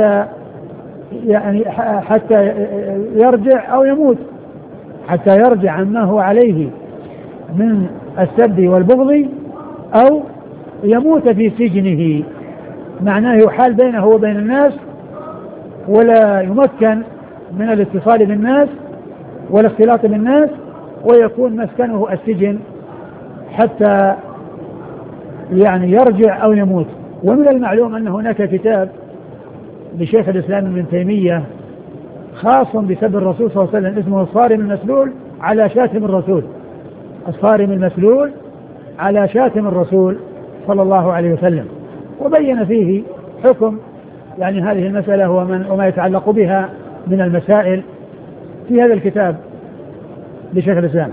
حتى يرجع أو يموت، حتى يرجع عما هو عليه من السب والبغض أو يموت في سجنه. معناه يحال بينه وبين الناس ولا يمكن من الاتصال بالناس والاختلاط بالناس، ويكون مسكنه السجن حتى يعني يرجع أو يموت. ومن المعلوم أن هناك كتاب لشيخ الإسلام ابن تيمية خاص بسب الرسول صلى الله عليه وسلم اسمه الصارم المسلول على شاتم الرسول، الصارم المسلول على شاتم الرسول صلى الله عليه وسلم، وبين فيه حكم يعني هذه المسألة وما يتعلق بها من المسائل في هذا الكتاب لشيخ الإسلام.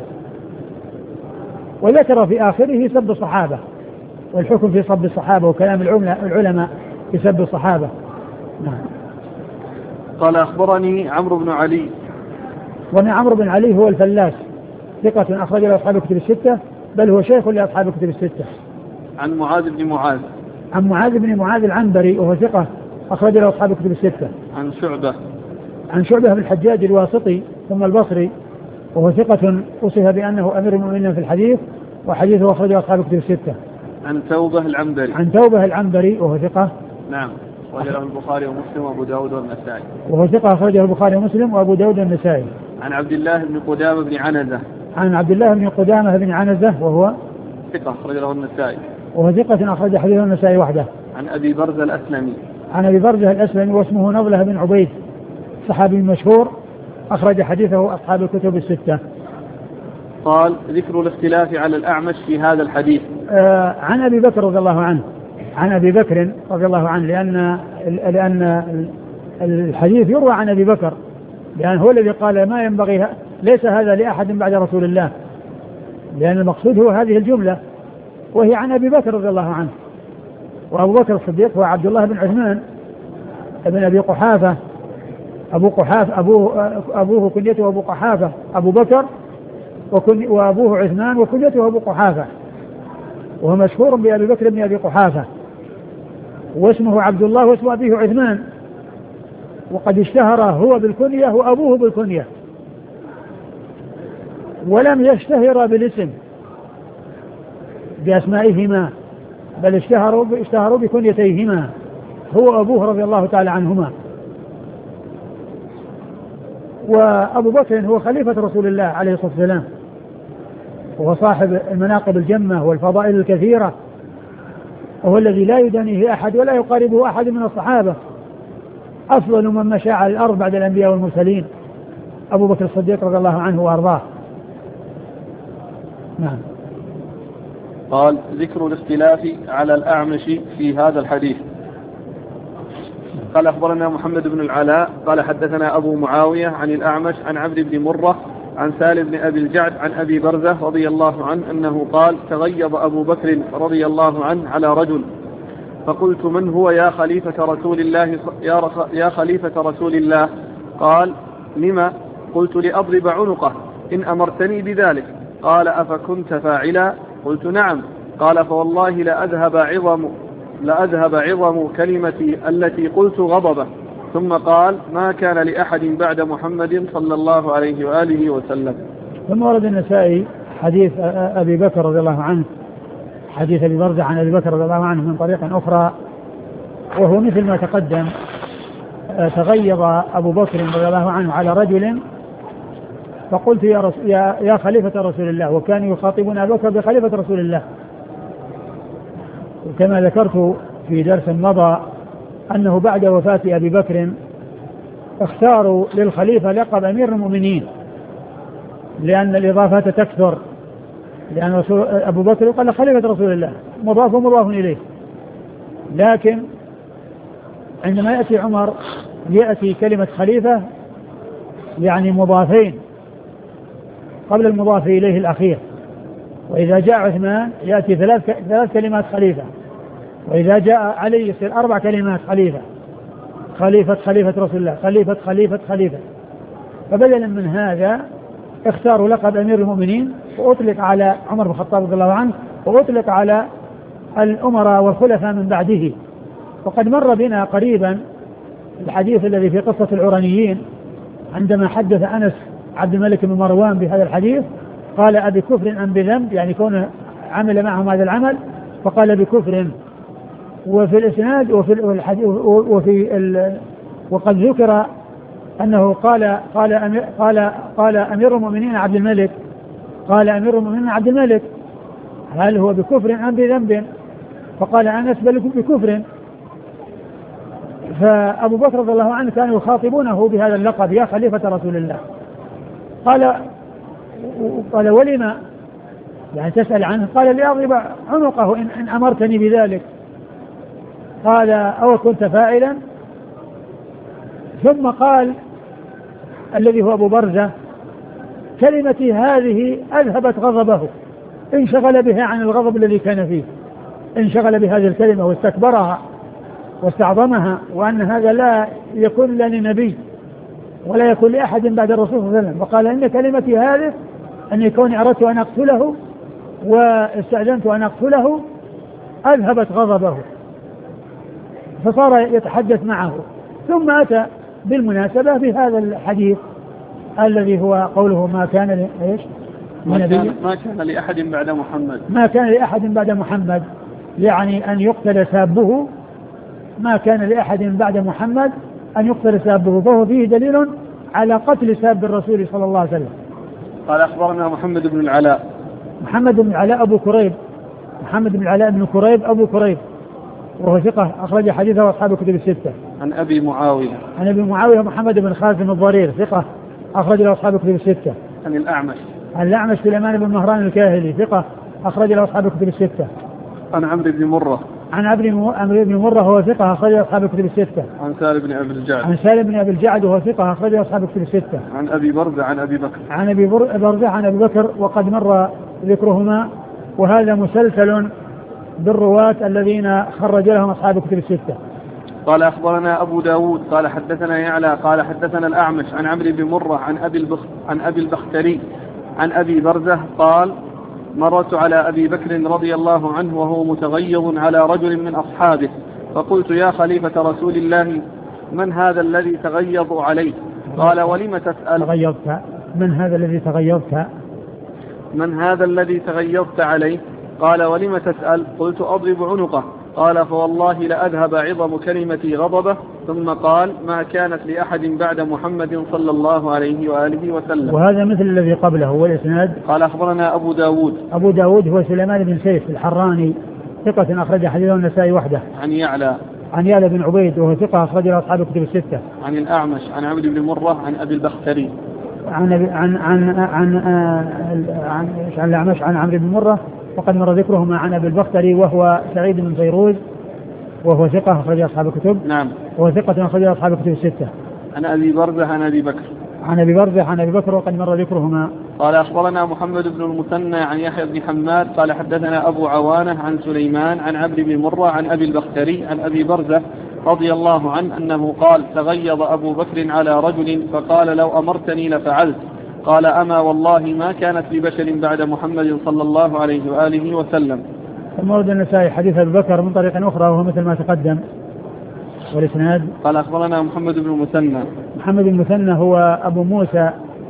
وذكر في آخره سب الصحابة والحكم في سب الصحابة وكلام العلماء في سب الصحابة. نعم. قال أخبرني عمرو بن علي. عمرو بن علي هو الفلاس ثقة أخرج له أصحاب الكتب الستة، بل هو شيخ لأصحاب الكتب الستة. عن معاذ بن معاذ. عن معاذ بن معاذ العنبري وهو ثقة أخرج له أصحاب الكتب الستة. عن شعبة بن الحجاج الواسطي ثم البصري وهو ثقة وصف بأنه أمير المؤمنين في الحديث وحديثه أخرجه أصحاب الكتب الستة. عن توبة العنبري وهو ثقة. نعم. أخرجه البخاري ومسلم وأبو داود والنسائي. وهو ثقة أخرجه البخاري ومسلم وأبو داود والنسائي. عن عبد الله بن قدامة بن عنزة. عن عبد الله بن قدامة بن عنزة وهو ثقة أخرجه النسائي. وهو ثقة أخرج حديثه النسائي وحده. عن أبي برزة الأسلمي. عن أبي برزة الأسلمي واسمه نضلة بن عبيد صحابي مشهور أخرج حديثه أصحاب الكتب الستة. قال ذكر الاختلاف على الأعمش في هذا الحديث. عن أبي بكر رضي الله عنه، عن أبي بكر رضي الله عنه، لأن الحديث يروى عن أبي بكر، لأن هو الذي قال ما ينبغي ليس هذا لأحد بعد رسول الله، لأن المقصود هو هذه الجملة وهي عن أبي بكر رضي الله عنه. وأبو بكر الصديق هو عبد الله بن عثمان ابن أبي قحافة، أبو قحافة أبوه كنيته أبو قحافة أبو بكر، وأبوه عثمان وكنيته أبو قحافة، وهو مشهور بأبي بكر بن أبي قحافة. واسمه عبد الله واسم أبيه عثمان، وقد اشتهر هو بالكنية وأبوه بالكنية، ولم يشتهر بالاسم بأسمائهما، بل اشتهروا بكنيتيهما هو أبوه رضي الله تعالى عنهما. وأبو بكر هو خليفة رسول الله عليه الصلاة والسلام، وهو صاحب المناقب الجمة والفضائل الكثيرة، وهو الذي لا يدانيه أحد ولا يقاربه أحد من الصحابة، أفضل من مشى على الأرض بعد الأنبياء والمرسلين أبو بكر الصديق رضي الله عنه وأرضاه. نعم. قال ذكر الاختلاف على الأعمش في هذا الحديث. قال أخبرنا محمد بن العلاء قال حدثنا أبو معاوية عن الأعمش عن عمرو بن مرة عن سالم بن أبي الجعد عن أبي برزة رضي الله عنه أنه قال تغيظ أبو بكر رضي الله عنه على رجل فقلت من هو يا خليفة رسول الله يا خليفة رسول الله؟ قال لما؟ قلت لأضرب عنقه إن أمرتني بذلك. قال أفكنت فاعلا؟ قلت نعم. قال فوالله لأذهب عظم كلمتي التي قلت غضبه. ثم قال ما كان لأحد بعد محمد صلى الله عليه وآله وسلم. ثم ورد النسائي حديث أبي بكر رضي الله عنه، حديث أبي برزة عن أبي بكر رضي الله عنه من طريق أخرى، وهو مثل ما تقدم. تغيظ أبو بكر رضي الله عنه على رجل فقلت يا خليفة رسول الله، وكانوا يخاطبون أبو بكر بخليفة رسول الله. وكما ذكرت في درس مضى أنه بعد وفاة أبي بكر اختاروا للخليفة لقب أمير المؤمنين، لأن الإضافات تكثر، لأن أبو بكر قال خليفة رسول الله مضاف ومضاف إليه، لكن عندما يأتي عمر يأتي كلمة خليفة يعني مضافين قبل المضاف إليه الأخير، وإذا جاء عثمان يأتي ثلاث كلمات خليفة، وإذا جاء علي يصير 4 كلمات خليفة، خليفة رسول الله، خليفة. فبدلا من هذا اختاروا لقب أمير المؤمنين، وأطلق على عمر بن الخطاب رضي الله عنه، وأطلق على الأمراء والخلفاء من بعده. وقد مر بنا قريبا الحديث الذي في قصة العرانيين عندما حدث أنس عبد الملك بن مروان بهذا الحديث، قال أبي كفر أم بذنب، يعني كونه عمل معهم هذا العمل، فقال بكفر. وفي الإسناد وقد ذكر أنه قال أمير المؤمنين عبد الملك، قال أمير المؤمنين عبد الملك هل هو بكفر أم بذنب؟ فقال أنس بل بكفر. فأبو بكر رضي الله عنه كانوا يخاطبونه بهذا اللقب يا خليفة رسول الله. قال ولما؟ يعني تسأل عنه؟ قال لأضرب عنقه إن أمرتني بذلك. قال أو كنت فاعلا؟ ثم قال الذي هو أبو برزة كلمتي هذه أذهبت غضبه، انشغل بها عن الغضب الذي كان فيه، انشغل بهذه الكلمة واستكبرها واستعظمها، وأن هذا لا يكون لا لنبي ولا يكون لأحد بعد الرسول صلى الله عليه وسلم. وقال إن كلمتي هذه أن كوني أردت أن أقتله واستأذنت أن أقتله أذهبت غضبه، فصار يتحدث معه. ثم أتى بالمناسبة بهذا الحديث الذي هو قوله ما كان ما كان لأحد بعد محمد، ما كان لأحد بعد محمد، يعني أن يقتل سابه، ما كان لأحد بعد محمد أن يقتل سابه، فهو فيه دليل على قتل ساب الرسول صلى الله عليه وسلم. قال أخبرنا محمد بن العلاء، محمد بن العلاء أبو كريب، محمد بن العلاء بن كريب أبو كريب، وهو ثقة أخرج حديثه أصحاب الكتب الستة. عن أبي معاوية، عن أبي معاوية محمد بن خازم الضرير ثقة أخرج له أصحاب الكتب الستة. عن الأعمش، عن الأعمش سليمان بن مهران الكاهلي ثقة أخرج له أصحاب الكتب الستة. عن عمرو بن مرة، عن عمرو بن مرة هو ثقة أخرج له أصحاب الكتب الستة. عن سالم بن أبي الجعد، عن سالم بن أبي الجعد وهو ثقة أخرج له أصحاب الكتب الستة. عن أبي برزة عن أبي بكر، عن أبي برزة عن أبي بكر، وقد مر ذكرهما، وهذا مسلسل بالرواة الذين خرج لهم أصحاب الكتب الستة. قال أخبرنا أبو داود قال حدثنا يعلى قال حدثنا الأعمش عن عمرو بن مرة عن أبي البختري عن أبي برزة قال مررت على أبي بكر رضي الله عنه وهو متغيظ على رجل من أصحابه فقلت يا خليفة رسول الله من هذا الذي تغيظ عليه؟ قال ولم تسأل؟ تغيظت؟ من هذا الذي تغيظت؟ من هذا الذي تغيظت عليه؟ قال ولم تسأل؟ قلت أضرب عنقه. قال فوالله لأذهب عظم كلمتي غضبه. ثم قال ما كانت لأحد بعد محمد صلى الله عليه وآله وسلم. وهذا مثل الذي قبله. والإسناد قال أخبرنا أبو داود. أبو داود هو سليمان بن سيف الحراني ثقة أخرج حديثه النسائي وحده. عن يعلى بن عبيد وهو ثقة أخرج له أصحاب الكتب الستة. عن الأعمش عن عبد بن مرة عن أبي البختري. عن الأعمش عن عمرو بن مرة وقد مر ذكرهما عن أبي البختري وهو سعيد بن فيروز وهو ثقة أخرج أصحاب الكتب. نعم. وهو ثقة أخرج أصحاب الكتب الستة. عن أبي برزة عن أبي بكر. عن أبي بكر وقد مر ذكرهما. قال أخبرنا محمد بن المثنى عن يحيى بن حماد قال حدثنا أبو عوانة عن سليمان عن عبد بن مرة عن أبي البختري عن أبي برزة رضي الله عنه أنه قال تغيظ أبو بكر على رجل فقال لو أمرتني لفعلت. قال أما والله ما كانت لبشر بعد محمد صلى الله عليه وآله وسلم. ثم ورد النسائي حديث أبي بكر من طريق أخرى وهو مثل ما تقدم. والإسناد قال أخبرنا محمد بن المثنى. محمد بن المثنى هو أبو موسى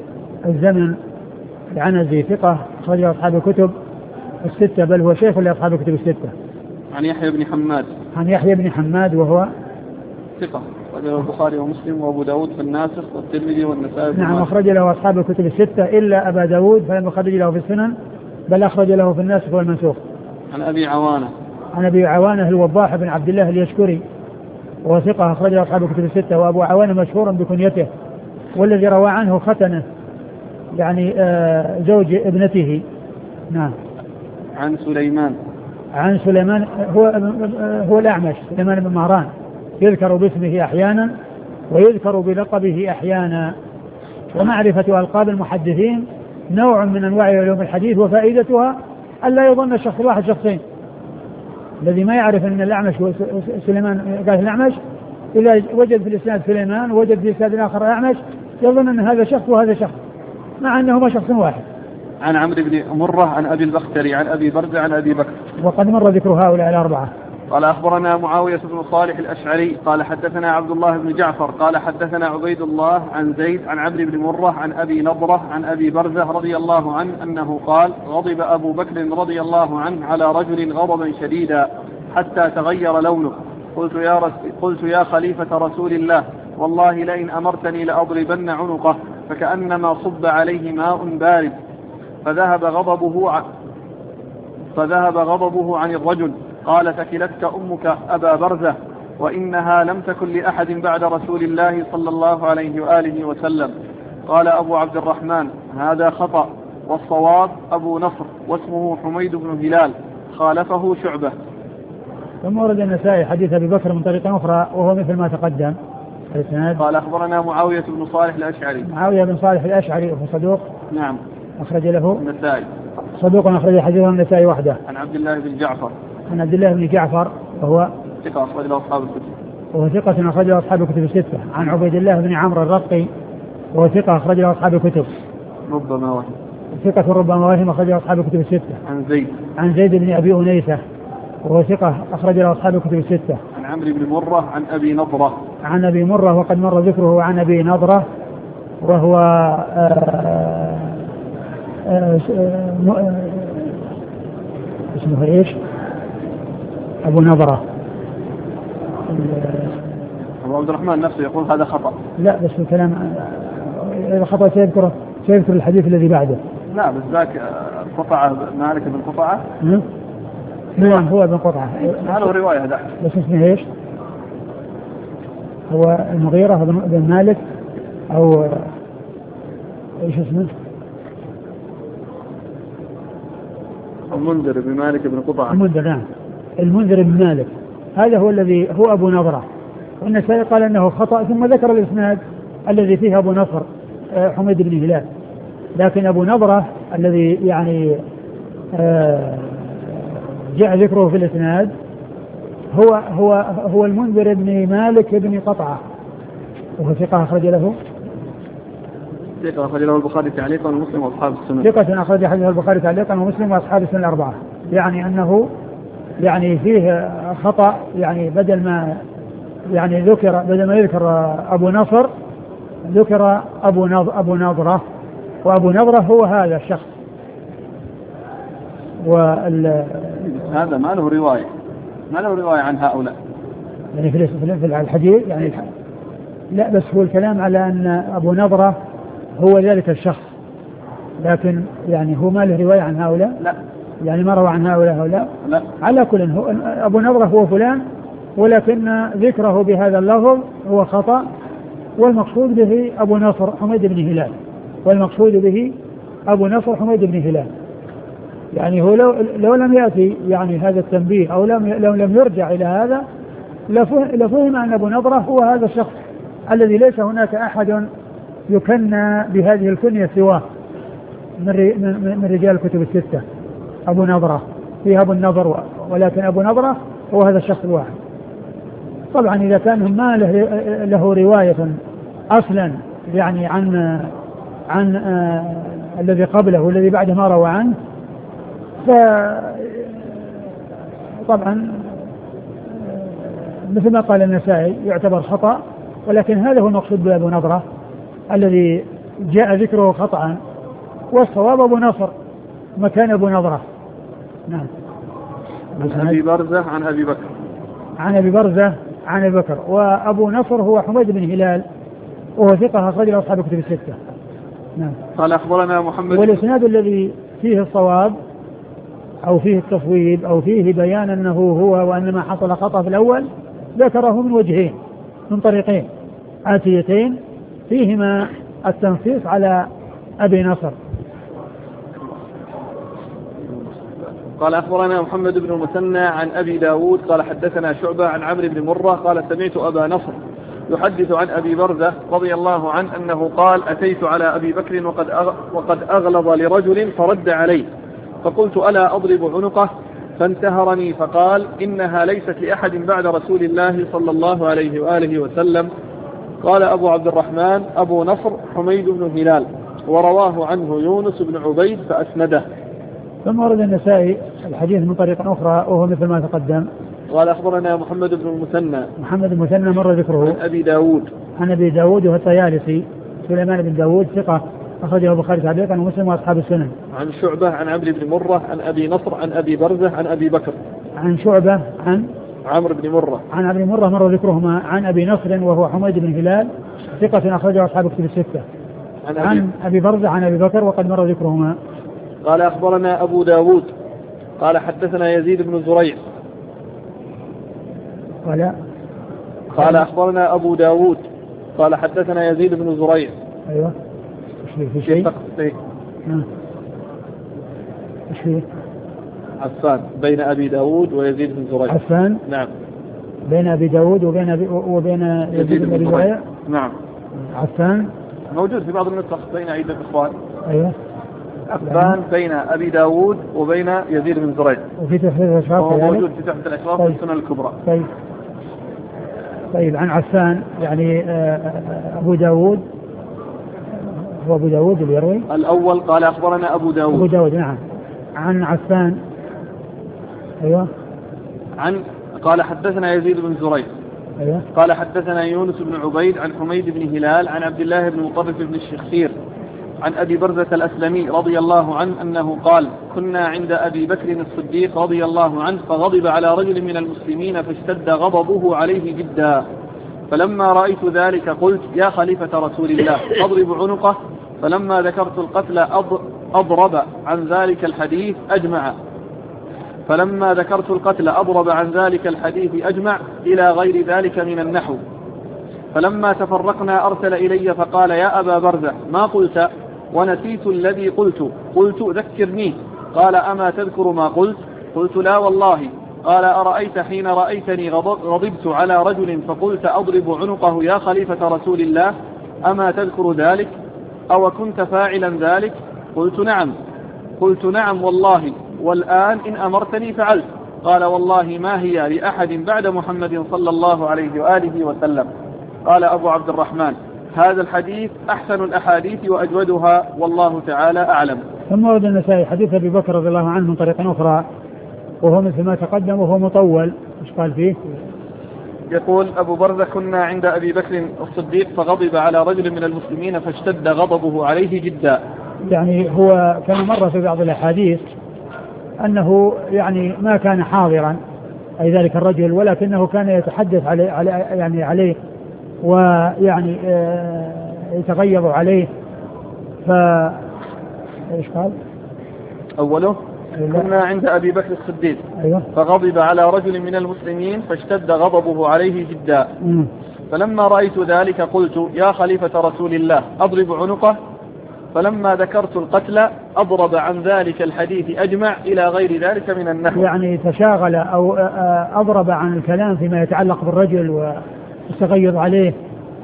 الزمن العنزي ثقة أخرج أصحاب الكتب الستة بل هو شيخ لأصحاب الكتب الستة. عن يحيى بن حماد. عن يحيى بن حماد وهو ثقة أخرج له البخاري ومسلم وأبو داود في الناسخ والترمذي والنسائي. نعم أخرج له أصحاب الكتب الستة إلا أبا داود فلم يخرج له في السنن بل أخرج له في الناسخ والمنسوخ. عن أبي عوانة. عن أبي عوانة الوضاح بن عبد الله اليشكري وهو ثقة أخرج له أصحاب الكتب الستة. وأبو عوانة مشهور بكنيته والذي روى عنه ختنه يعني زوج ابنته. نعم. عن سليمان. عن سليمان هو الأعمش سليمان بن مهران يذكر باسمه أحيانا ويذكر بلقبه أحيانا. ومعرفة ألقاب المحدثين نوع من أنواع علوم الحديث وفائدتها ألا يظن الشخص الواحد شخصين. الذي ما يعرف أن الأعمش سليمان قال الأعمش إذا وجد في الإسناد سليمان ووجد في الإسناد الآخر الأعمش يظن أن هذا شخص وهذا شخص مع أنهما شخص واحد. عن عمرو بن مرة عن أبي البختري عن أبي برزة عن أبي بكر. وقد مر ذكر هؤلاء الأربعة. قال أخبرنا معاوية بن صالح الأشعري قال حدثنا عبد الله بن جعفر قال حدثنا عبيد الله عن زيد عن عمرو بن مرة عن أبي نضرة عن أبي برزة رضي الله عنه أنه قال غضب أبو بكر رضي الله عنه على رجل غضبا شديدا حتى تغير لونه. قلت يا خليفة رسول الله والله لئن أمرتني لأضربن عنقه فكأنما صب عليه ماء بارد. فذهب غضبه عن الرجل. قال ثكلتك أمك أبا برزة وإنها لم تكن لأحد بعد رسول الله صلى الله عليه وآله وسلم. قال أبو عبد الرحمن هذا خطأ والصواب أبو نصر واسمه حميد بن هلال خالفه شعبة. ثم ورد النسائي حديث أبي بكر من طريقة أخرى وهو مثل ما تقدم. قال أخبرنا معاوية بن صالح الأشعري. معاوية بن صالح الأشعري وهو صدوق. نعم. أخرج له النسائي. صدوق أخرج حديثه النسائي وحده. عن عبد الله بن جعفر. عن عبد الله بن جعفر وهو ثقة أخرج له أصحاب الكتب. وهو ثقة أخرج له أصحاب الكتب الستة. عن عبيد الله بن عمرو الرقي وهو ثقة أخرج له أصحاب الكتب. ربما وهم. ثقة ربما وهم أخرج له أصحاب الكتب الستة. عن زيد بن أبي أنيسة وهو ثقة أخرج له أصحاب الكتب الستة. عن عمرو بن مرة عن أبي نضرة. عن أبي مرة وقد مر ذكره عن أبي نضرة وهو اسمه ايش؟ أبو نضرة. أبو عبد الرحمن نفسه يقول هذا خطأ. لا بس الكلام الخطأ سيذكر الحديث الذي بعده. لا بس ذاك قطعة مالك بن قطعة. نعم هو ابن قطعة. هذا رواية ده. بس اسمه ايش؟ هو المغيرة بن مالك أو ايش اسمه؟ المنذر بن مالك بن قطعة. المنذر نعم. المنذر بن مالك هذا هو الذي هو أبو نضرة. والنسائي قال أنه خطأ ثم ذكر الإسناد الذي فيه أبو نصر حميد بن هلال. لكن أبو نضرة الذي يعني جاء ذكره في الإسناد هو المنذر بن مالك بن قطعة وهو ثقة أخرج له. ثقة أخرج له البخاري تعليقا ومسلم وأصحاب السنن. ثقة أخرج حديث البخاري تعليقا ومسلم وأصحاب السنن الأربعة. يعني أنه يعني فيه خطأ، يعني بدل ما يذكر أبو نصر ذكر أبو نضرة، وأبو نضرة هو هذا الشخص. هذا ما له رواية عن هؤلاء يعني في الحديث يعني لا، بس هو الكلام على أن أبو نضرة هو ذلك الشخص، لكن يعني هو ما له رواية عن هؤلاء، لا يعني ما روى عن هؤلاء لا. على كل هو أبو نضرة هو فلان، ولكن ذكره بهذا اللفظ هو خطأ، والمقصود به أبو نصر حميد بن هلال. يعني هو لو لم يأتي يعني هذا التنبيه أو لو لم يرجع إلى هذا لفهم أن أبو نضرة هو هذا الشخص الذي ليس هناك أحد يكنى بهذه الكنية سواه من رجال الكتب الستة. أبو نضرة فيها أبو النضر، ولكن أبو نضرة هو هذا الشخص الواحد. طبعا إذا كان ما له رواية أصلا يعني عن الذي قبله والذي بعده ما روى عنه، فطبعا مثل ما قال النسائي يعتبر خطأ، ولكن هذا هو المقصود بأبو نضرة الذي جاء ذكره خطأ، والصواب أبو نصر مكان أبو نضرة. نعم. عن أبي برزة عن أبي بكر. عن أبي برزة عن أبي بكر. وأبو نصر هو حميد بن هلال، وهو ثقة أخرجه أصحاب الكتب الستة. نعم. قال أخبرنا محمد. والإسناد الذي فيه الصواب أو فيه التصويب أو فيه بيان أنه هو وأن ما حصل خطأ في الأول ذكره من وجهين، من طريقين آتيتين فيهما التنصيص على أبي نصر. قال أخبرنا محمد بن المثنى عن أبي داود قال حدثنا شعبة عن عمرو بن مرة قال سمعت أبا نصر يحدث عن أبي برزة رضي الله عنه أنه قال أتيت على أبي بكر وقد أغلظ لرجل فرد عليه، فقلت ألا أضرب عنقه؟ فانتهرني فقال إنها ليست لأحد بعد رسول الله صلى الله عليه وآله وسلم. قال أبو عبد الرحمن أبو نصر حميد بن هلال، ورواه عنه يونس بن عبيد فأسنده. ثم ورد النسائي الحديث من طريق أخرى وهو مثل ما تقدم. قال أخبرنا محمد بن المثنى مر ذكره. عن أبي داود وهو الطيالسي سليمان بن داود ثقة أخرجه البخاري تعليقا ومسلم وأصحاب السنن. عن شعبة عن عمرو بن مرة عن أبي نصر عن أبي برزة عن أبي بكر. عن شعبة عن عمرو بن مرة عن أبي مرة مر ذكرهما. عن أبي نصر وهو حميد بن هلال ثقة أخرجه أصحاب الكتب الستة. عن أبي برزة عن أبي بكر وقد مر ذكرهما. قال أخبرنا أبو داود قال حدثنا يزيد بن زريع. قال أخبرنا أبو داود قال حدثنا يزيد بن زريع. أيوة. في شيء؟ إيش فيه؟ عفان بين أبي داود ويزيد بن زريع. عفان. نعم. بين أبي داود وبين يزيد بن زريع. نعم. عفان موجود في بعض النسخ بين عدة إخوان. أيوة. عفان بين أبي داود وبين يزيد بن زريع. وفي تحفيظ الأشراف. وهو موجود في تحفيظ الأشراف في السنن الكبرى. طيب عن عفان يعني أبو داود، هو أبو داود اللي يروي الأول. قال أخبرنا أبو داود. نعم. عن عفان. أيوة. قال حدثنا يزيد بن زريع. أيوة. قال حدثنا يونس بن عبيد عن حميد بن هلال عن عبد الله بن مطرف بن الشخير عن أبي برزة الأسلمي رضي الله عنه أنه قال كنا عند أبي بكر الصديق رضي الله عنه فغضب على رجل من المسلمين فاشتد غضبه عليه جدا، فلما رأيت ذلك قلت يا خليفة رسول الله أضرب عنقه؟ فلما ذكرت القتل أضرب عن ذلك الحديث أجمع إلى غير ذلك من النحو. فلما تفرقنا أرسل إلي فقال يا أبا برزة ما قلت؟ ونسيت الذي قلت ذكرني. قال أما تذكر ما قلت؟ قلت لا والله. قال أرأيت حين رأيتني غضبت على رجل فقلت أضرب عنقه يا خليفة رسول الله أما تذكر ذلك؟ أو كنت فاعلا ذلك؟ قلت نعم والله، والآن إن أمرتني فعلت. قال والله ما هي لأحد بعد محمد صلى الله عليه وآله وسلم. قال أبو عبد الرحمن هذا الحديث أحسن الأحاديث وأجودها والله تعالى أعلم. ثم ورد النسائي حديث أبي بكر رضي الله عنه من طريق أخرى وهو مثل ما تقدم وهو مطول. ايش قال فيه؟ يقول أبو برزة: كنا عند أبي بكر الصديق فغضب على رجل من المسلمين فاشتد غضبه عليه جدا. يعني هو كان مر في بعض الأحاديث أنه يعني ما كان حاضرا أي ذلك الرجل، ولكنه كان يتحدث عليه ويعني يتغيظ عليه. ايش قال؟ أوله: كنا عند أبي بكر الصديق فغضب على رجل من المسلمين فاشتد غضبه عليه جدا. فلما رأيت ذلك قلت: يا خليفة رسول الله أضرب عنقه؟ فلما ذكرت القتل أضرب عن ذلك الحديث أجمع إلى غير ذلك من النحو. يعني تشاغل أو أضرب عن الكلام فيما يتعلق بالرجل واستغيظ عليه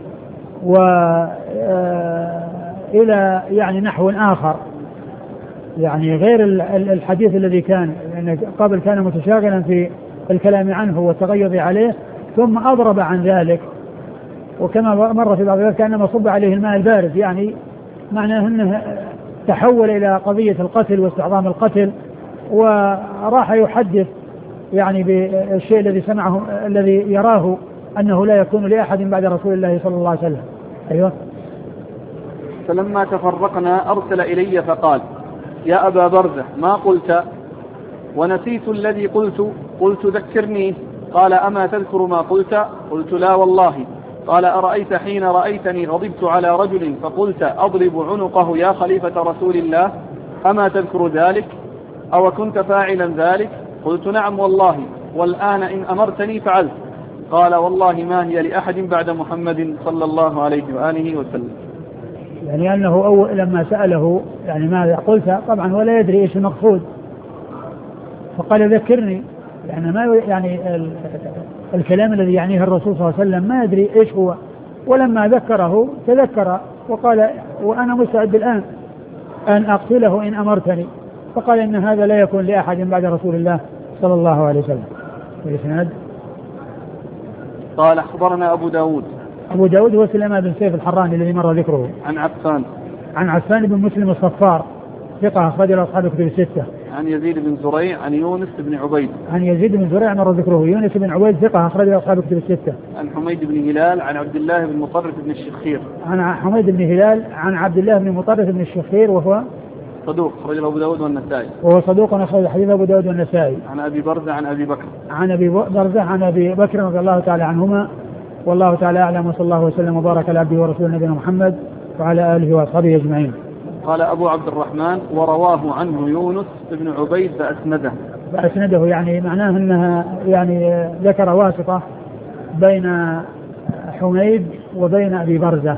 وإلى يعني نحو آخر، يعني غير الحديث الذي كان يعني قبل كان متشاغلا في الكلام عنه والتغيظ عليه، ثم أضرب عن ذلك. وكما مر في بعض ذلك كأنما صب عليه الماء البارد، يعني معناه أنه تحول إلى قضية القتل واستعظام القتل، وراح يحدث يعني بالشيء الذي سمعه الذي يراه أنه لا يكون لأحد بعد رسول الله صلى الله عليه وسلم. أيوة. فلما تفرقنا أرسل إلي فقال: يا أبا برزة ما قلت؟ ونسيت الذي قلت ذكرني. قال: أما تذكر ما قلت؟ قلت: لا والله. قال: أرأيت حين رأيتني غضبت على رجل فقلت أضرب عنقه يا خليفة رسول الله، أما تذكر ذلك؟ أو كنت فاعلا ذلك؟ قلت: نعم والله، والآن إن أمرتني فعلت. قال: والله ما هي لأحد بعد محمد صلى الله عليه وآله وسلم. يعني أنه أول لما سأله يعني ماذا قلت، طبعا ولا يدري إيش المقصود، فقال: ذكرني. يعني ما يعني الكلام الذي يعنيه الرسول صلى الله عليه وسلم ما يدري إيش هو، ولما ذكره تذكر وقال: وأنا مستعد الآن أن أقتله إن أمرتني. فقال: إن هذا لا يكون لأحد بعد رسول الله صلى الله عليه وسلم. الإسناد. قال: أخبرنا أبو داود هو سليمان بن سيف الحراني الذي مر ذكره. عن عفان بن مسلم الصفار ثقة أخرج له أصحاب الكتب الستة. عن يزيد بن زريع عن يونس بن عبيد. عن يزيد بن زريع مر ذكره. يونس بن عبيد ثقة أخرج له أصحاب الكتب الستة. عن حميد بن هلال عن عبد الله بن مطرف بن الشخير. عن حميد بن هلال عن عبد الله بن مطرف بن الشخير وهو صدوق أخرج له أبو داود والنسائي. وهو صدوق أخرج حديث أبو داود والنسائي. عن أبي برزة عن أبي بكر. عن أبي بكر رضي الله تعالى عنهما، والله تعالى أعلم، وصلى الله وسلم وبارك على عبده ورسوله نبينا محمد وعلى آله وأصحابه أجمعين. قال أبو عبد الرحمن: ورواه عنه يونس بن عبيد فأسنده يعني معناه أنها يعني ذكر واسطة بين حميد وبين أبي برزة.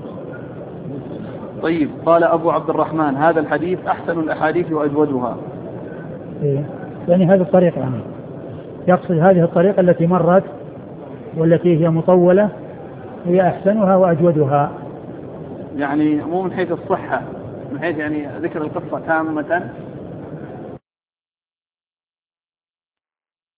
طيب. قال أبو عبد الرحمن: هذا الحديث أحسن الأحاديث وأجودها. يعني هذه الطريقة، يعني يقصد هذه الطريقة التي مرت والتي هي مطولة هي أحسنها وأجودها، يعني مو من حيث الصحة، من حيث يعني ذكر القصة تامة،